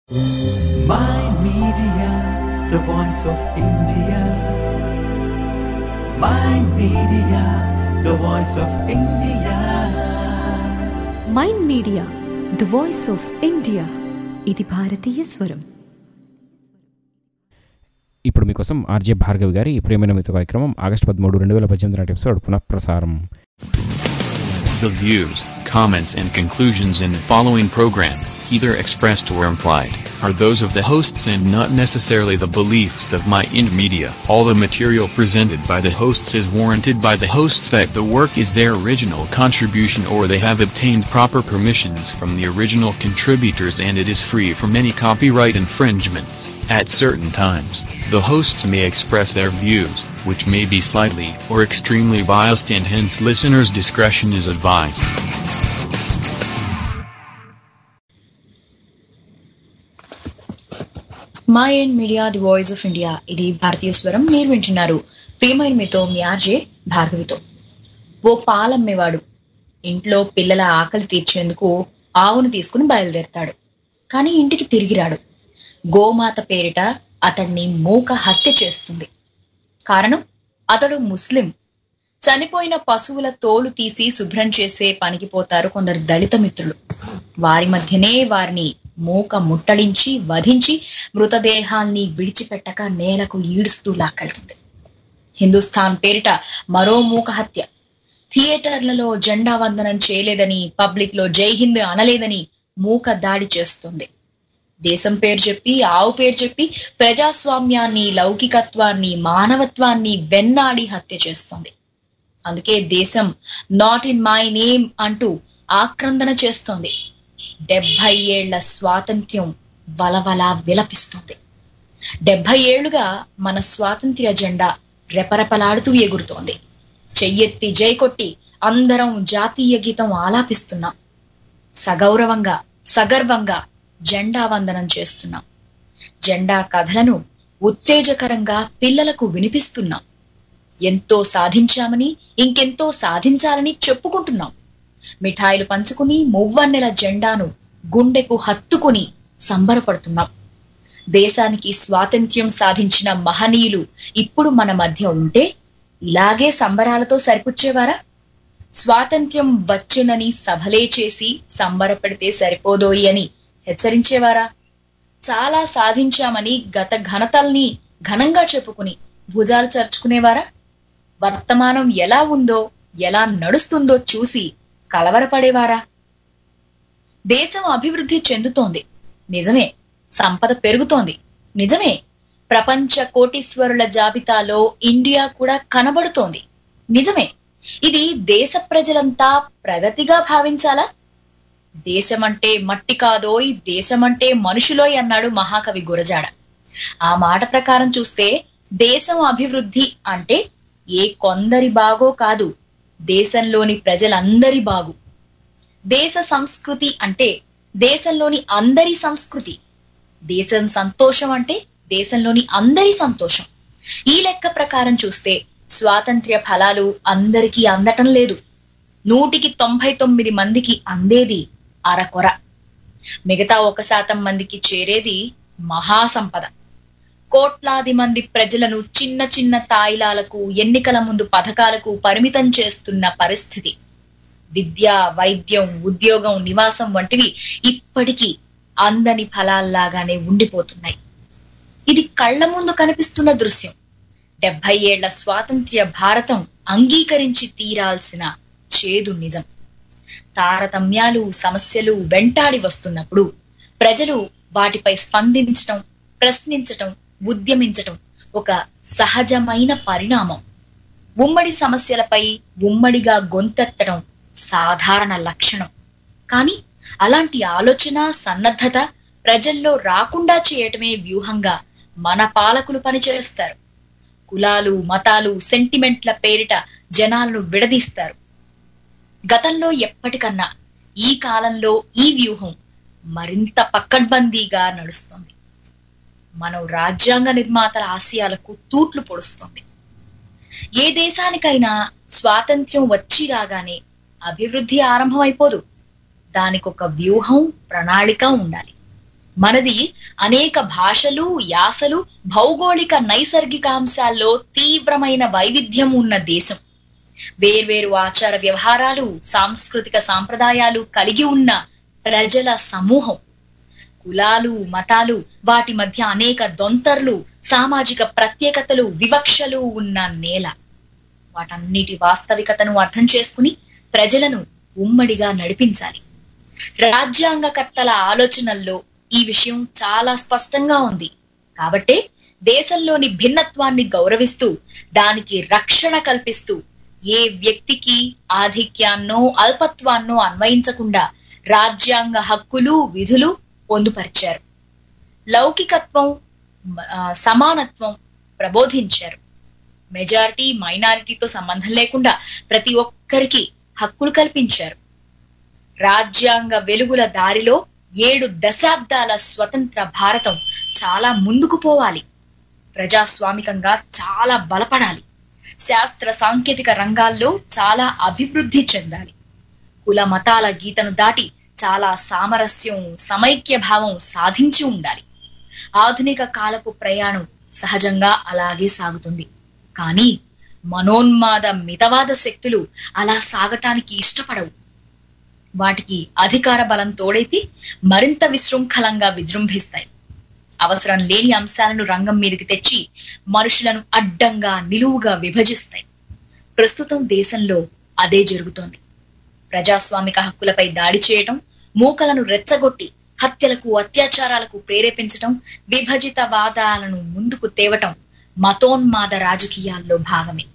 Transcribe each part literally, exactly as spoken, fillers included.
Mind Media, the voice of India. Mind Media, the voice of India. Mind media the voice of India. ఇది భారతీయ స్వరం. ఇప్పుడు మీకోసం RJ Bhargavi గారి ప్రియమైన మిత్ర కార్యక్రమం ఆగస్టు పదమూడు రెండు వేల పద్దెనిమిది నాటి ఎపిసోడ్ పునఃప్రసారం. The views, comments and conclusions in the following program, either expressed or implied, are those of the hosts and not necessarily the beliefs of Mind Media. All the material presented by the hosts is warranted by the hosts that the work is their original contribution or they have obtained proper permissions from the original contributors and it is free from any copyright infringements. At certain times, the hosts may express their views, which may be slightly or extremely biased and hence listeners' discretion is advised. Mind media the voice of India, ఇది భారతీయ స్వరం. మీరు వింటున్నారు ప్రియమైన మీతో మీ RJ భార్గవితో. ఓ పాలమ్మేవాడు ఇంట్లో పిల్లల ఆకలి తీర్చేందుకు ఆవును తీసుకుని బయలుదేరతాడు. కానీ ఇంటికి తిరిగి రాడు. గోమాత పేరిట అతడిని మూక హత్య చేస్తుంది. కారణం, అతడు ముస్లిం. చనిపోయిన పశువుల తోలు తీసి శుభ్రం చేసే పనికి పోతారు కొందరు దళిత మిత్రులు. వారి మధ్యనే వారిని మూక ముట్టడించి వధించి మృతదేహాల్ని విడిచిపెట్టక నేలకు ఈడుస్తూ లాక్కెళ్తుంది. హిందుస్థాన్ పేరిట మరో మూక హత్య. థియేటర్లలో జెండా వందనం చేయలేదని, పబ్లిక్ లో జై హింద్ అనలేదని మూక దాడి చేస్తుంది. దేశం పేరు చెప్పి, ఆవు పేరు చెప్పి ప్రజాస్వామ్యాన్ని, లౌకికత్వాన్ని, మానవత్వాన్ని వెన్నాడి హత్య చేస్తుంది. అందుకే దేశం నాట్ ఇన్ మై నేమ్ అంటూ ఆక్రందన చేస్తోంది. డెబ్బై ఏళ్ల స్వాతంత్ర్యం వలవల విలపిస్తుంది. డెబ్బై ఏళ్లుగా మన స్వాతంత్ర్య జెండా రెపరెపలాడుతూ ఎగురుతోంది. చెయ్యెత్తి జై కొట్టి అందరం జాతీయ గీతం ఆలాపిస్తున్నాం. సగౌరవంగా, సగర్వంగా జెండా వందనం చేస్తున్నాం. జెండా కథలను ఉత్తేజకరంగా పిల్లలకు వినిపిస్తున్నాం. ఎంతో సాధించామని, ఇంకెంతో సాధించాలని చెప్పుకుంటున్నాం. మిఠాయిలు పంచుకుని మువ్వన్నెల జెండాను గుండెకు హత్తుకుని సంబరపడుతున్నాం. దేశానికి స్వాతంత్ర్యం సాధించిన మహనీయులు ఇప్పుడు మన మధ్య ఉంటే ఇలాగే సంబరాలతో సరిపుచ్చేవారా? స్వాతంత్ర్యం వచ్చునని సభలే చేసి సంబరపడితే సరిపోదోయి అని హెచ్చరించేవారా? చాలా సాధించామని గత ఘనతల్ని ఘనంగా చెప్పుకుని భుజాలు చర్చుకునేవారా? వర్తమానం ఎలా ఉందో, ఎలా నడుస్తుందో చూసి కలవరపడేవారా? దేశం అభివృద్ధి చెందుతోంది, నిజమే. సంపద పెరుగుతోంది, నిజమే. ప్రపంచ కోటీశ్వరుల జాబితాలో ఇండియా కూడా కనబడుతోంది, నిజమే. ఇది దేశ ప్రజలంతా ప్రగతిగా భావించాలా? దేశమంటే మట్టి కాదోయ్, దేశమంటే మనుషులోయ్ అన్నాడు మహాకవి గురజాడ. ఆ మాట ప్రకారం చూస్తే దేశం అభివృద్ధి అంటే ఏ కొందరి బాగో కాదు, దేశంలోని ప్రజలందరి బాగు. దేశ సంస్కృతి అంటే దేశంలోని అందరి సంస్కృతి. దేశం సంతోషం అంటే దేశంలోని అందరి సంతోషం. ఈ లెక్క ప్రకారం చూస్తే స్వాతంత్ర్య ఫలాలు అందరికీ అందటం లేదు. నూటికి తొంభై తొమ్మిది మందికి అందేది అరకొర. మిగతా ఒక శాతం మందికి చేరేది మహాసంపద. కోట్లాది మంది ప్రజలను చిన్న చిన్న తాయిలాలకు, ఎన్నికల ముందు పథకాలకు పరిమితం చేస్తున్న పరిస్థితి. విద్య, వైద్యం, ఉద్యోగం, నివాసం వంటివి ఇప్పటికీ అందని ఫలాల్లాగానే ఉండిపోతున్నాయి. ఇది కళ్ల ముందు కనిపిస్తున్న దృశ్యం. డెబ్బై ఏళ్ల స్వాతంత్ర్య భారతం అంగీకరించి తీరాల్సిన చేదు నిజం. తారతమ్యాలు, సమస్యలు వెంటాడి వస్తున్నప్పుడు ప్రజలు వాటిపై స్పందించటం, ప్రశ్నించటం, ఉద్యమించటం ఒక సహజమైన పరిణామం. ఉమ్మడి సమస్యలపై ఉమ్మడిగా గొంతెత్తడం సాధారణ లక్షణం. కానీ అలాంటి ఆలోచన, సన్నద్ధత ప్రజల్లో రాకుండా చేయటమే వ్యూహంగా మన పాలకులు పనిచేస్తారు. కులాలు, మతాలు, సెంటిమెంట్ల పేరిట జనాలను విడదీస్తారు. గతంలో ఎప్పటికన్నా ఈ కాలంలో ఈ వ్యూహం మరింత పక్కడ్బందీగా నడుస్తుంది. మనం రాజ్యాంగ నిర్మాతల ఆశయాలకు తూట్లు పొడుస్తుంది. ఏ దేశానికైనా స్వాతంత్ర్యం వచ్చి రాగానే అభివృద్ధి ఆరంభమైపోదు. దానికొక వ్యూహం, ప్రణాళిక ఉండాలి. మనది అనేక భాషలు, యాసలు, భౌగోళిక నైసర్గిక అంశాల్లో తీవ్రమైన వైవిధ్యం ఉన్న దేశం. వేర్వేరు ఆచార వ్యవహారాలు, సాంస్కృతిక సాంప్రదాయాలు కలిగి ఉన్న ప్రజల సమూహం. కులాలు, మతాలు, వాటి మధ్య అనేక దొంతర్లు, సామాజిక ప్రత్యేకతలు, వివక్షలు ఉన్న నేల. వాటన్నిటి వాస్తవికతను అర్థం చేసుకుని ప్రజలను ఉమ్మడిగా నడిపించాలి. రాజ్యాంగకర్తల ఆలోచనల్లో ఈ విషయం చాలా స్పష్టంగా ఉంది. కాబట్టే దేశంలోని భిన్నత్వాన్ని గౌరవిస్తూ దానికి రక్షణ కల్పిస్తూ ఏ వ్యక్తికి ఆధిక్యాన్నో అల్పత్వాన్నో అన్వయించకుండా రాజ్యాంగ హక్కులు, విధులు పొందుపరిచారు. లౌకికత్వం, సమానత్వం ప్రబోధించారు. మెజారిటీ, మైనారిటీతో సంబంధం లేకుండా ప్రతి ఒక్కరికి హక్కులు కల్పించారు. రాజ్యాంగ వెలుగుల దారిలో ఏడు దశాబ్దాల స్వతంత్ర భారతం చాలా ముందుకు పోవాలి. ప్రజాస్వామికంగా చాలా బలపడాలి. శాస్త్ర సాంకేతిక రంగాల్లో చాలా అభివృద్ధి చెందాలి. కుల మతాల గీతను దాటి చాలా సామరస్యం, సమైక్య భావం సాధించి ఉండాలి. ఆధునిక కాలపు ప్రయాణం సహజంగా అలాగే సాగుతుంది. కానీ మనోన్మాద మితవాద శక్తులు అలా సాగటానికి ఇష్టపడవు. వాటికి అధికార బలం తోడైతే మరింత విశృంఖలంగా విజృంభిస్తాయి. అవసరం లేని అంశాలను రంగం మీదకి తెచ్చి మనుషులను అడ్డంగా, నిలువుగా విభజిస్తాయి. ప్రస్తుతం దేశంలో అదే జరుగుతోంది. ప్రజాస్వామిక హక్కులపై దాడి చేయటం, మూకలను రెచ్చగొట్టి హత్యలకు, అత్యాచారాలకు ప్రేరేపించటం, విభజిత వాదాలను ముందుకు తేవటం మతోన్మాద రాజకీయాల్లో భాగమే.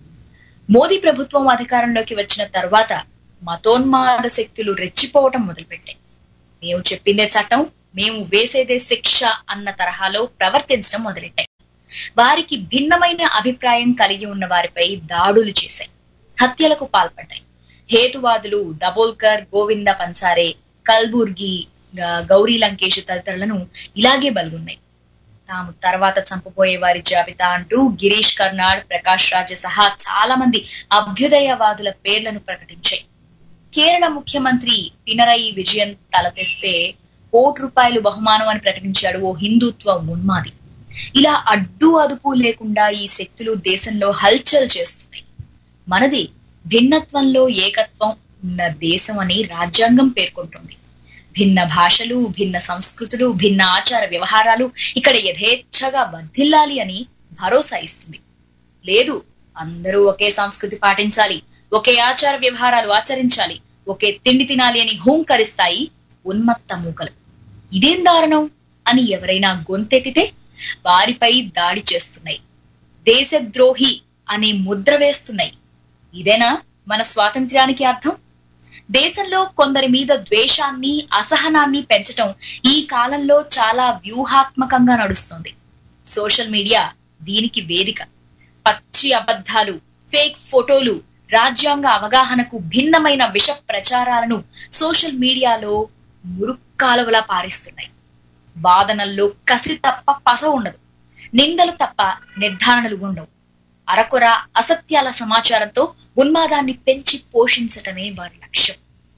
మోదీ ప్రభుత్వం అధికారంలోకి వచ్చిన తర్వాత మతోన్మాద శక్తులు రెచ్చిపోవటం మొదలుపెట్టాయి. మేము చెప్పిందే చట్టం, మేము వేసేదే శిక్ష అన్న తరహాలో ప్రవర్తించడం మొదలెట్టాయి. వారికి భిన్నమైన అభిప్రాయం కలిగి ఉన్న వారిపై దాడులు చేశాయి, హత్యలకు పాల్పడ్డాయి. హేతువాదులు దబోల్కర్, గోవింద పన్సారే, కల్బుర్గి, గౌరీ లంకేష్ తదితరులను ఇలాగే బలుగున్నాయి. తాము తర్వాత చంపబోయే వారి జాబితా అంటూ గిరీష్ కర్నాడ్, ప్రకాష్ రాజ్ సహా చాలా మంది అభ్యుదయవాదుల పేర్లను ప్రకటించాయి. కేరళ ముఖ్యమంత్రి పినరయి విజయన్ తలతెస్తే కోటి రూపాయలు బహుమానం అని ప్రకటించాడు ఓ హిందుత్వ ఉన్మాది. ఇలా అడ్డు అదుపు లేకుండా ఈ శక్తులు దేశంలో హల్చల్ చేస్తున్నాయి. మనది భిన్నత్వంలో ఏకత్వం ఉన్న దేశం అని రాజ్యాంగం పేర్కొంటుంది. భిన్న భాషలు, భిన్న సంస్కృతులు, భిన్న ఆచార వ్యవహారాలు ఇక్కడ యథేచ్ఛగా వర్ధిల్లాలి అని భరోసా ఇస్తుంది. లేదు, అందరూ ఒకే సంస్కృతి పాటించాలి, ఒకే ఆచార వ్యవహారాలు ఆచరించాలి, ఒకే తిండి తినాలి అని హూంకరిస్తాయి ఉన్మత్త మూకలు. ఇదేం దారుణం అని ఎవరైనా గొంతెత్తితే వారిపై దాడి చేస్తున్నాయి, దేశద్రోహి అనే ముద్ర వేస్తున్నాయి. ఇదేనా మన స్వాతంత్ర్యానికి అర్థం? దేశంలో కొందరి మీద ద్వేషాన్ని, అసహనాన్ని పెంచటం ఈ కాలంలో చాలా వ్యూహాత్మకంగా నడుస్తుంది. సోషల్ మీడియా దీనికి వేదిక. పచ్చి అబద్ధాలు, ఫేక్ ఫోటోలు, రాజ్యాంగ అవగాహనకు భిన్నమైన విష ప్రచారాలను సోషల్ మీడియాలో మురుక్కాలువలా పారిస్తున్నాయి. వాదనల్లో కసి తప్ప పస ఉండదు, నిందలు తప్ప నిర్ధారణలు ఉండవు. అరకొర అసత్యాల సమాచారంతో ఉన్మాదాన్ని పెంచి పోషించటమే వారి లక్ష్యం.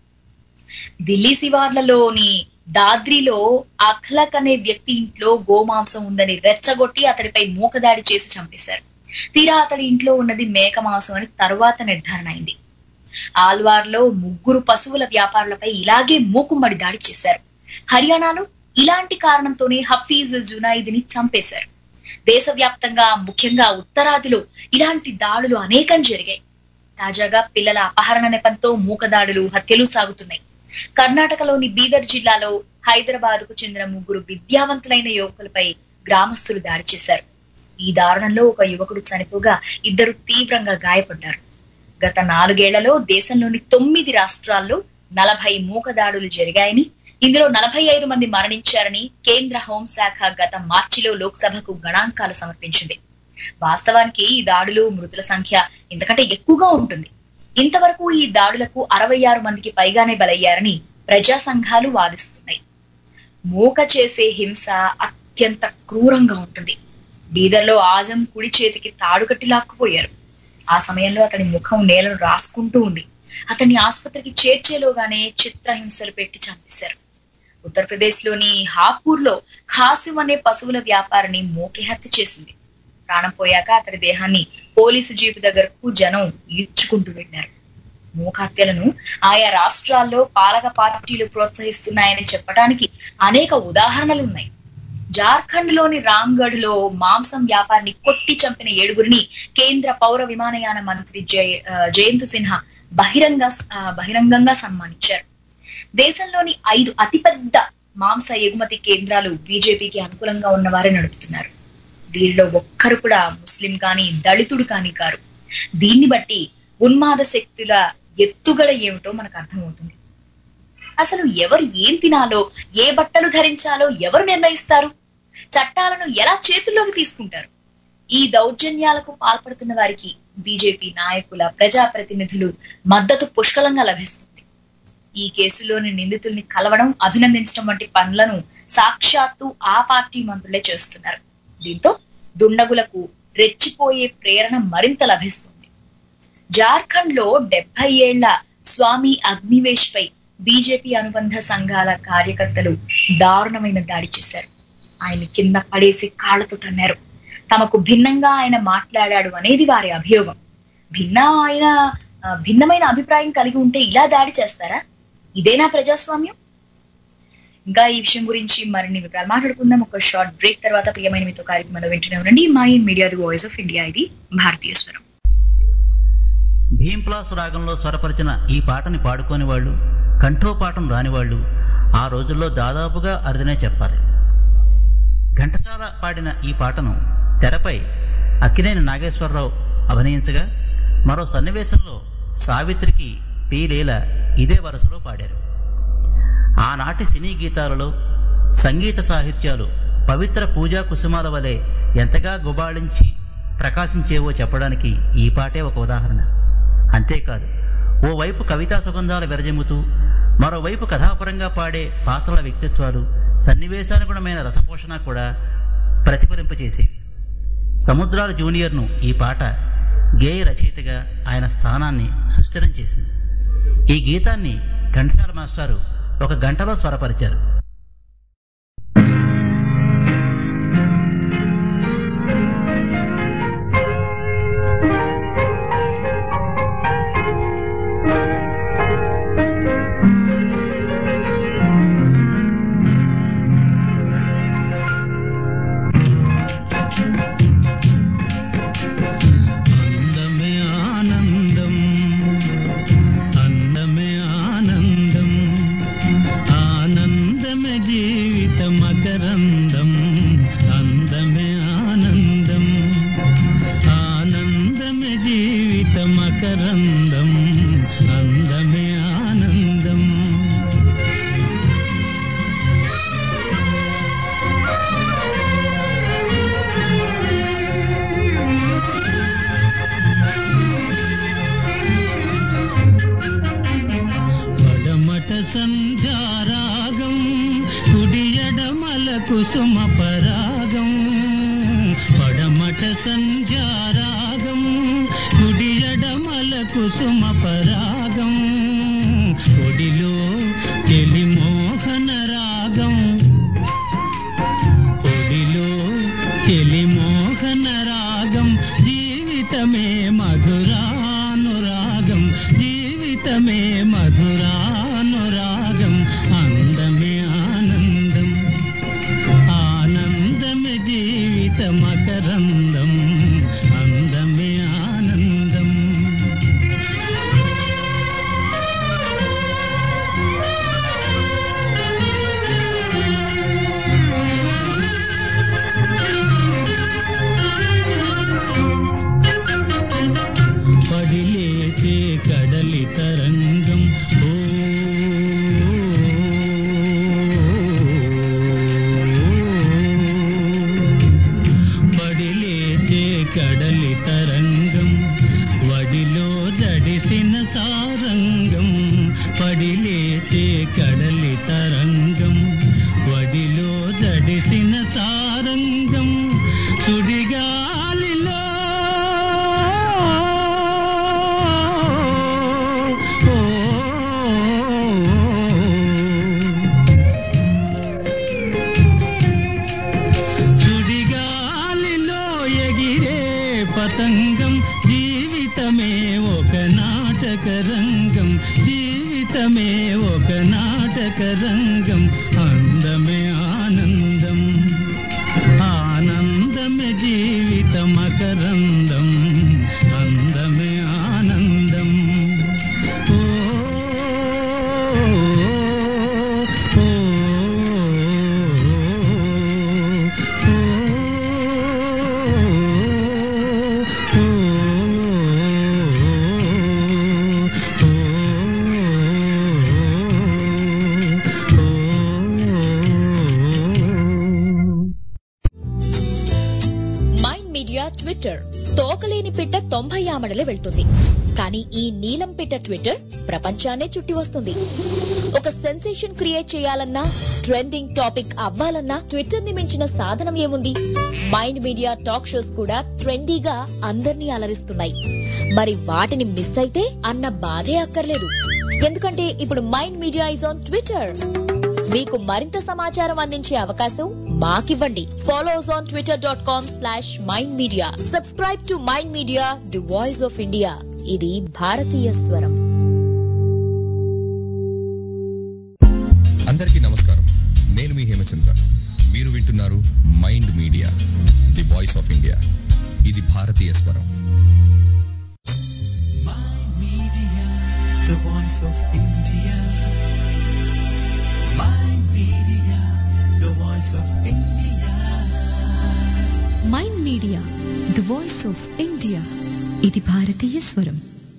ఢిల్లీ శివార్లలోని దాద్రిలో అఖ్లక్ అనే వ్యక్తి ఇంట్లో గోమాంసం ఉందని రెచ్చగొట్టి అతడిపై మూకదాడి చేసి చంపేశారు. తీరా అతడి ఇంట్లో ఉన్నది మేక మాంసం అని తర్వాత నిర్ధారణ అయింది. ఆల్వార్లో ముగ్గురు పశువుల వ్యాపారులపై ఇలాగే మూకుమ్మడి దాడి చేశారు. హర్యానాలో ఇలాంటి కారణంతోనే హఫీజ్ జునైద్ని చంపేశారు. దేశవ్యాప్తంగా, ముఖ్యంగా ఉత్తరాదిలో ఇలాంటి దాడులు అనేకం జరిగాయి. తాజాగా పిల్లల అపహరణ నెపంతో మూకదాడులు, హత్యలు సాగుతున్నాయి. కర్ణాటకలోని బీదర్ జిల్లాలో హైదరాబాద్ కు చెందిన ముగ్గురు విద్యావంతులైన యువకులపై గ్రామస్తులు దాడి చేశారు. ఈ దారుణంలో ఒక యువకుడు చనిపోగా ఇద్దరు తీవ్రంగా గాయపడ్డారు. గత నాలుగేళ్లలో దేశంలోని తొమ్మిది రాష్ట్రాల్లో నలభై మూకదాడులు జరిగాయని, ఇందులో నలభై ఐదు మంది మరణించారని కేంద్ర హోంశాఖ గత మార్చిలో లోక్సభకు గణాంకాలు సమర్పించింది. వాస్తవానికి ఈ దాడులు, మృతుల సంఖ్య ఇంతకంటే ఎక్కువగా ఉంటుంది. ఇంతవరకు ఈ దాడులకు అరవై ఆరు మందికి పైగానే బలయ్యారని ప్రజా సంఘాలు వాదిస్తున్నాయి. మూక చేసే హింస అత్యంత క్రూరంగా ఉంటుంది. బీదర్లో ఆజం కుడి చేతికి తాడు కట్టి లాక్కుపోయారు. ఆ సమయంలో అతని ముఖం నేలను రాసుకుంటూ ఉంది. అతన్ని ఆసుపత్రికి చేర్చేలోగానే చిత్రహింసలు పెట్టి చంపేశారు. ఉత్తరప్రదేశ్లోని హాపూర్లో ఖాసిం అనే పశువుల వ్యాపారిని మోకే హత్య చేసింది. ప్రాణం పోయాక అతడి దేహాన్ని పోలీసు జీపు దగ్గరకు జనం ఈడ్చుకుంటూ వెళ్లారు. మూక హత్యలను ఆయా రాష్ట్రాల్లో పాలక పార్టీలు ప్రోత్సహిస్తున్నాయని చెప్పడానికి అనేక ఉదాహరణలున్నాయి. జార్ఖండ్ లోని రామ్గఢ్ లో మాంసం వ్యాపారిని కొట్టి చంపిన ఏడుగురిని కేంద్ర పౌర విమానయాన మంత్రి జయ జయంత్ సిన్హా బహిరంగ బహిరంగంగా సన్మానించారు. దేశంలోని ఐదు అతిపెద్ద మాంస ఎగుమతి కేంద్రాలు బీజేపీకి అనుకూలంగా ఉన్నవారే నడుపుతున్నారు. వీరిలో ఒక్కరు కూడా ముస్లిం కానీ దళితుడు కానీ కారు. దీన్ని బట్టి ఉన్మాద శక్తుల ఎత్తుగడ ఏమిటో మనకు అర్థమవుతుంది. అసలు ఎవరు ఏం తినాలో, ఏ బట్టలు ధరించాలో ఎవరు నిర్ణయిస్తారు? చట్టాలను ఎలా చేతుల్లోకి తీసుకుంటారు? ఈ దౌర్జన్యాలకు పాల్పడుతున్న వారికి బీజేపీ నాయకుల, ప్రజాప్రతినిధులు మద్దతు పుష్కలంగా లభిస్తుంది. ఈ కేసులోని నిందితుల్ని కలవడం, అభినందించడం వంటి పనులను సాక్షాత్తు ఆ పార్టీ మంత్రులే చేస్తున్నారు. దీంతో దుండగులకు రెచ్చిపోయే ప్రేరణ మరింత లభిస్తుంది. జార్ఖండ్ లో డెబ్బై ఏళ్ల స్వామి అగ్నివేష్ పై బీజేపీ అనుబంధ సంఘాల కార్యకర్తలు దారుణమైన దాడి చేశారు. ఆయన కింద పడేసి కాళ్లతో తన్నారు. తమకు భిన్నంగా ఆయన మాట్లాడాడు అనేది వారి అభియోగం. భిన్న ఆయన భిన్నమైన అభిప్రాయం కలిగి ఉంటే ఇలా దాడి చేస్తారా? ఇదేనా ప్రజాస్వామ్యం? ఇంకా ఈ విషయం గురించి మరిన్ని వివరాలు మాట్లాడుకుందాం ఒక షార్ట్ బ్రేక్ తర్వాత. ప్రియమైన మీతో కార్యక్రమంలో వింటూనే ఉండండి Mind media, the voice of India. ఇది భారతీయ స్వరం. భీంప్లాస్ రాగంలో స్వరపరిచిన ఈ పాటని పాడుకోని వాళ్ళు, కంఠోపాఠం రానివాళ్ళు ఆ రోజుల్లో దాదాపుగా అరుదనే చెప్పాలి. ఘంటసాల పాడిన ఈ పాటను తెరపై అక్కినేని నాగేశ్వరరావు అభినయించగా, మరో సన్నివేశంలో సావిత్రికి పి లీల ఇదే వరుసలో పాడారు. ఆనాటి సినీ గీతాలలో సంగీత సాహిత్యాలు పవిత్ర పూజా కుసుమాల వలె ఎంతగా గుబాళించి ప్రకాశించేవో చెప్పడానికి ఈ పాటే ఒక ఉదాహరణ. అంతేకాదు, ఓవైపు కవితా సుగంధాలు విరజిమ్ముతూ మరోవైపు కథాపరంగా పాడే పాత్రల వ్యక్తిత్వాలు, సన్నివేశానుగుణమైన రసపోషణ కూడా ప్రతిఫలింపచేసేవి. సముద్రాల జూనియర్ను ఈ పాట గేయ రచయితగా ఆయన స్థానాన్ని సుస్థిరం చేసింది. ఈ గీతాన్ని ఘంటసాల మాస్టారు ఒక గంటలో స్వరపరిచారు. నాటక రంగం, జీవితమే ఒక నాటక రంగం. అందమే ఆనందం, ఆనందమే జీవిత మకరందం. అందమే ఆనందం. ఓ ట్విట్టర్ తోకలేని పిట్ట తొంభై ఆమడలే వెళ్తుంది, కానీ ఈ నీలం పిట్ట ట్విట్టర్ ప్రపంచాన్నే చుట్టి వస్తుంది. ఒక సెన్సేషన్ క్రియేట్ చేయాలన్నా, ట్రెండింగ్ టాపిక్ అవ్వాలన్నా ట్విట్టర్ ని మించిన సాధనం ఏముంది? మైండ్ మీడియా టాక్ షోస్ కూడా ట్రెండీగా అందర్నీ అలరిస్తున్నాయి. మరి వాటిని మిస్ అయితే అన్న బాధే అక్కర్లేదు, ఎందుకంటే ఇప్పుడు Mind Media is on Twitter. మీకు మరింత సమాచారం అందించే అవకాశం మాకివ్వండి. Follow us on Twitter dot com slash Mind Media. Subscribe to Mind media, the voice of India. ఇది భారతీయ స్వరం. అందరికీ నమస్కారం, నేను మీ హేమచంద్ర. మీరు వింటున్నారు Mind media, the voice of India. ఇది భారతీయ స్వరం. The voice of India. Mind Media, the voice of India. Mind media, the voice of India. ఇది భారతీయ స్వరం.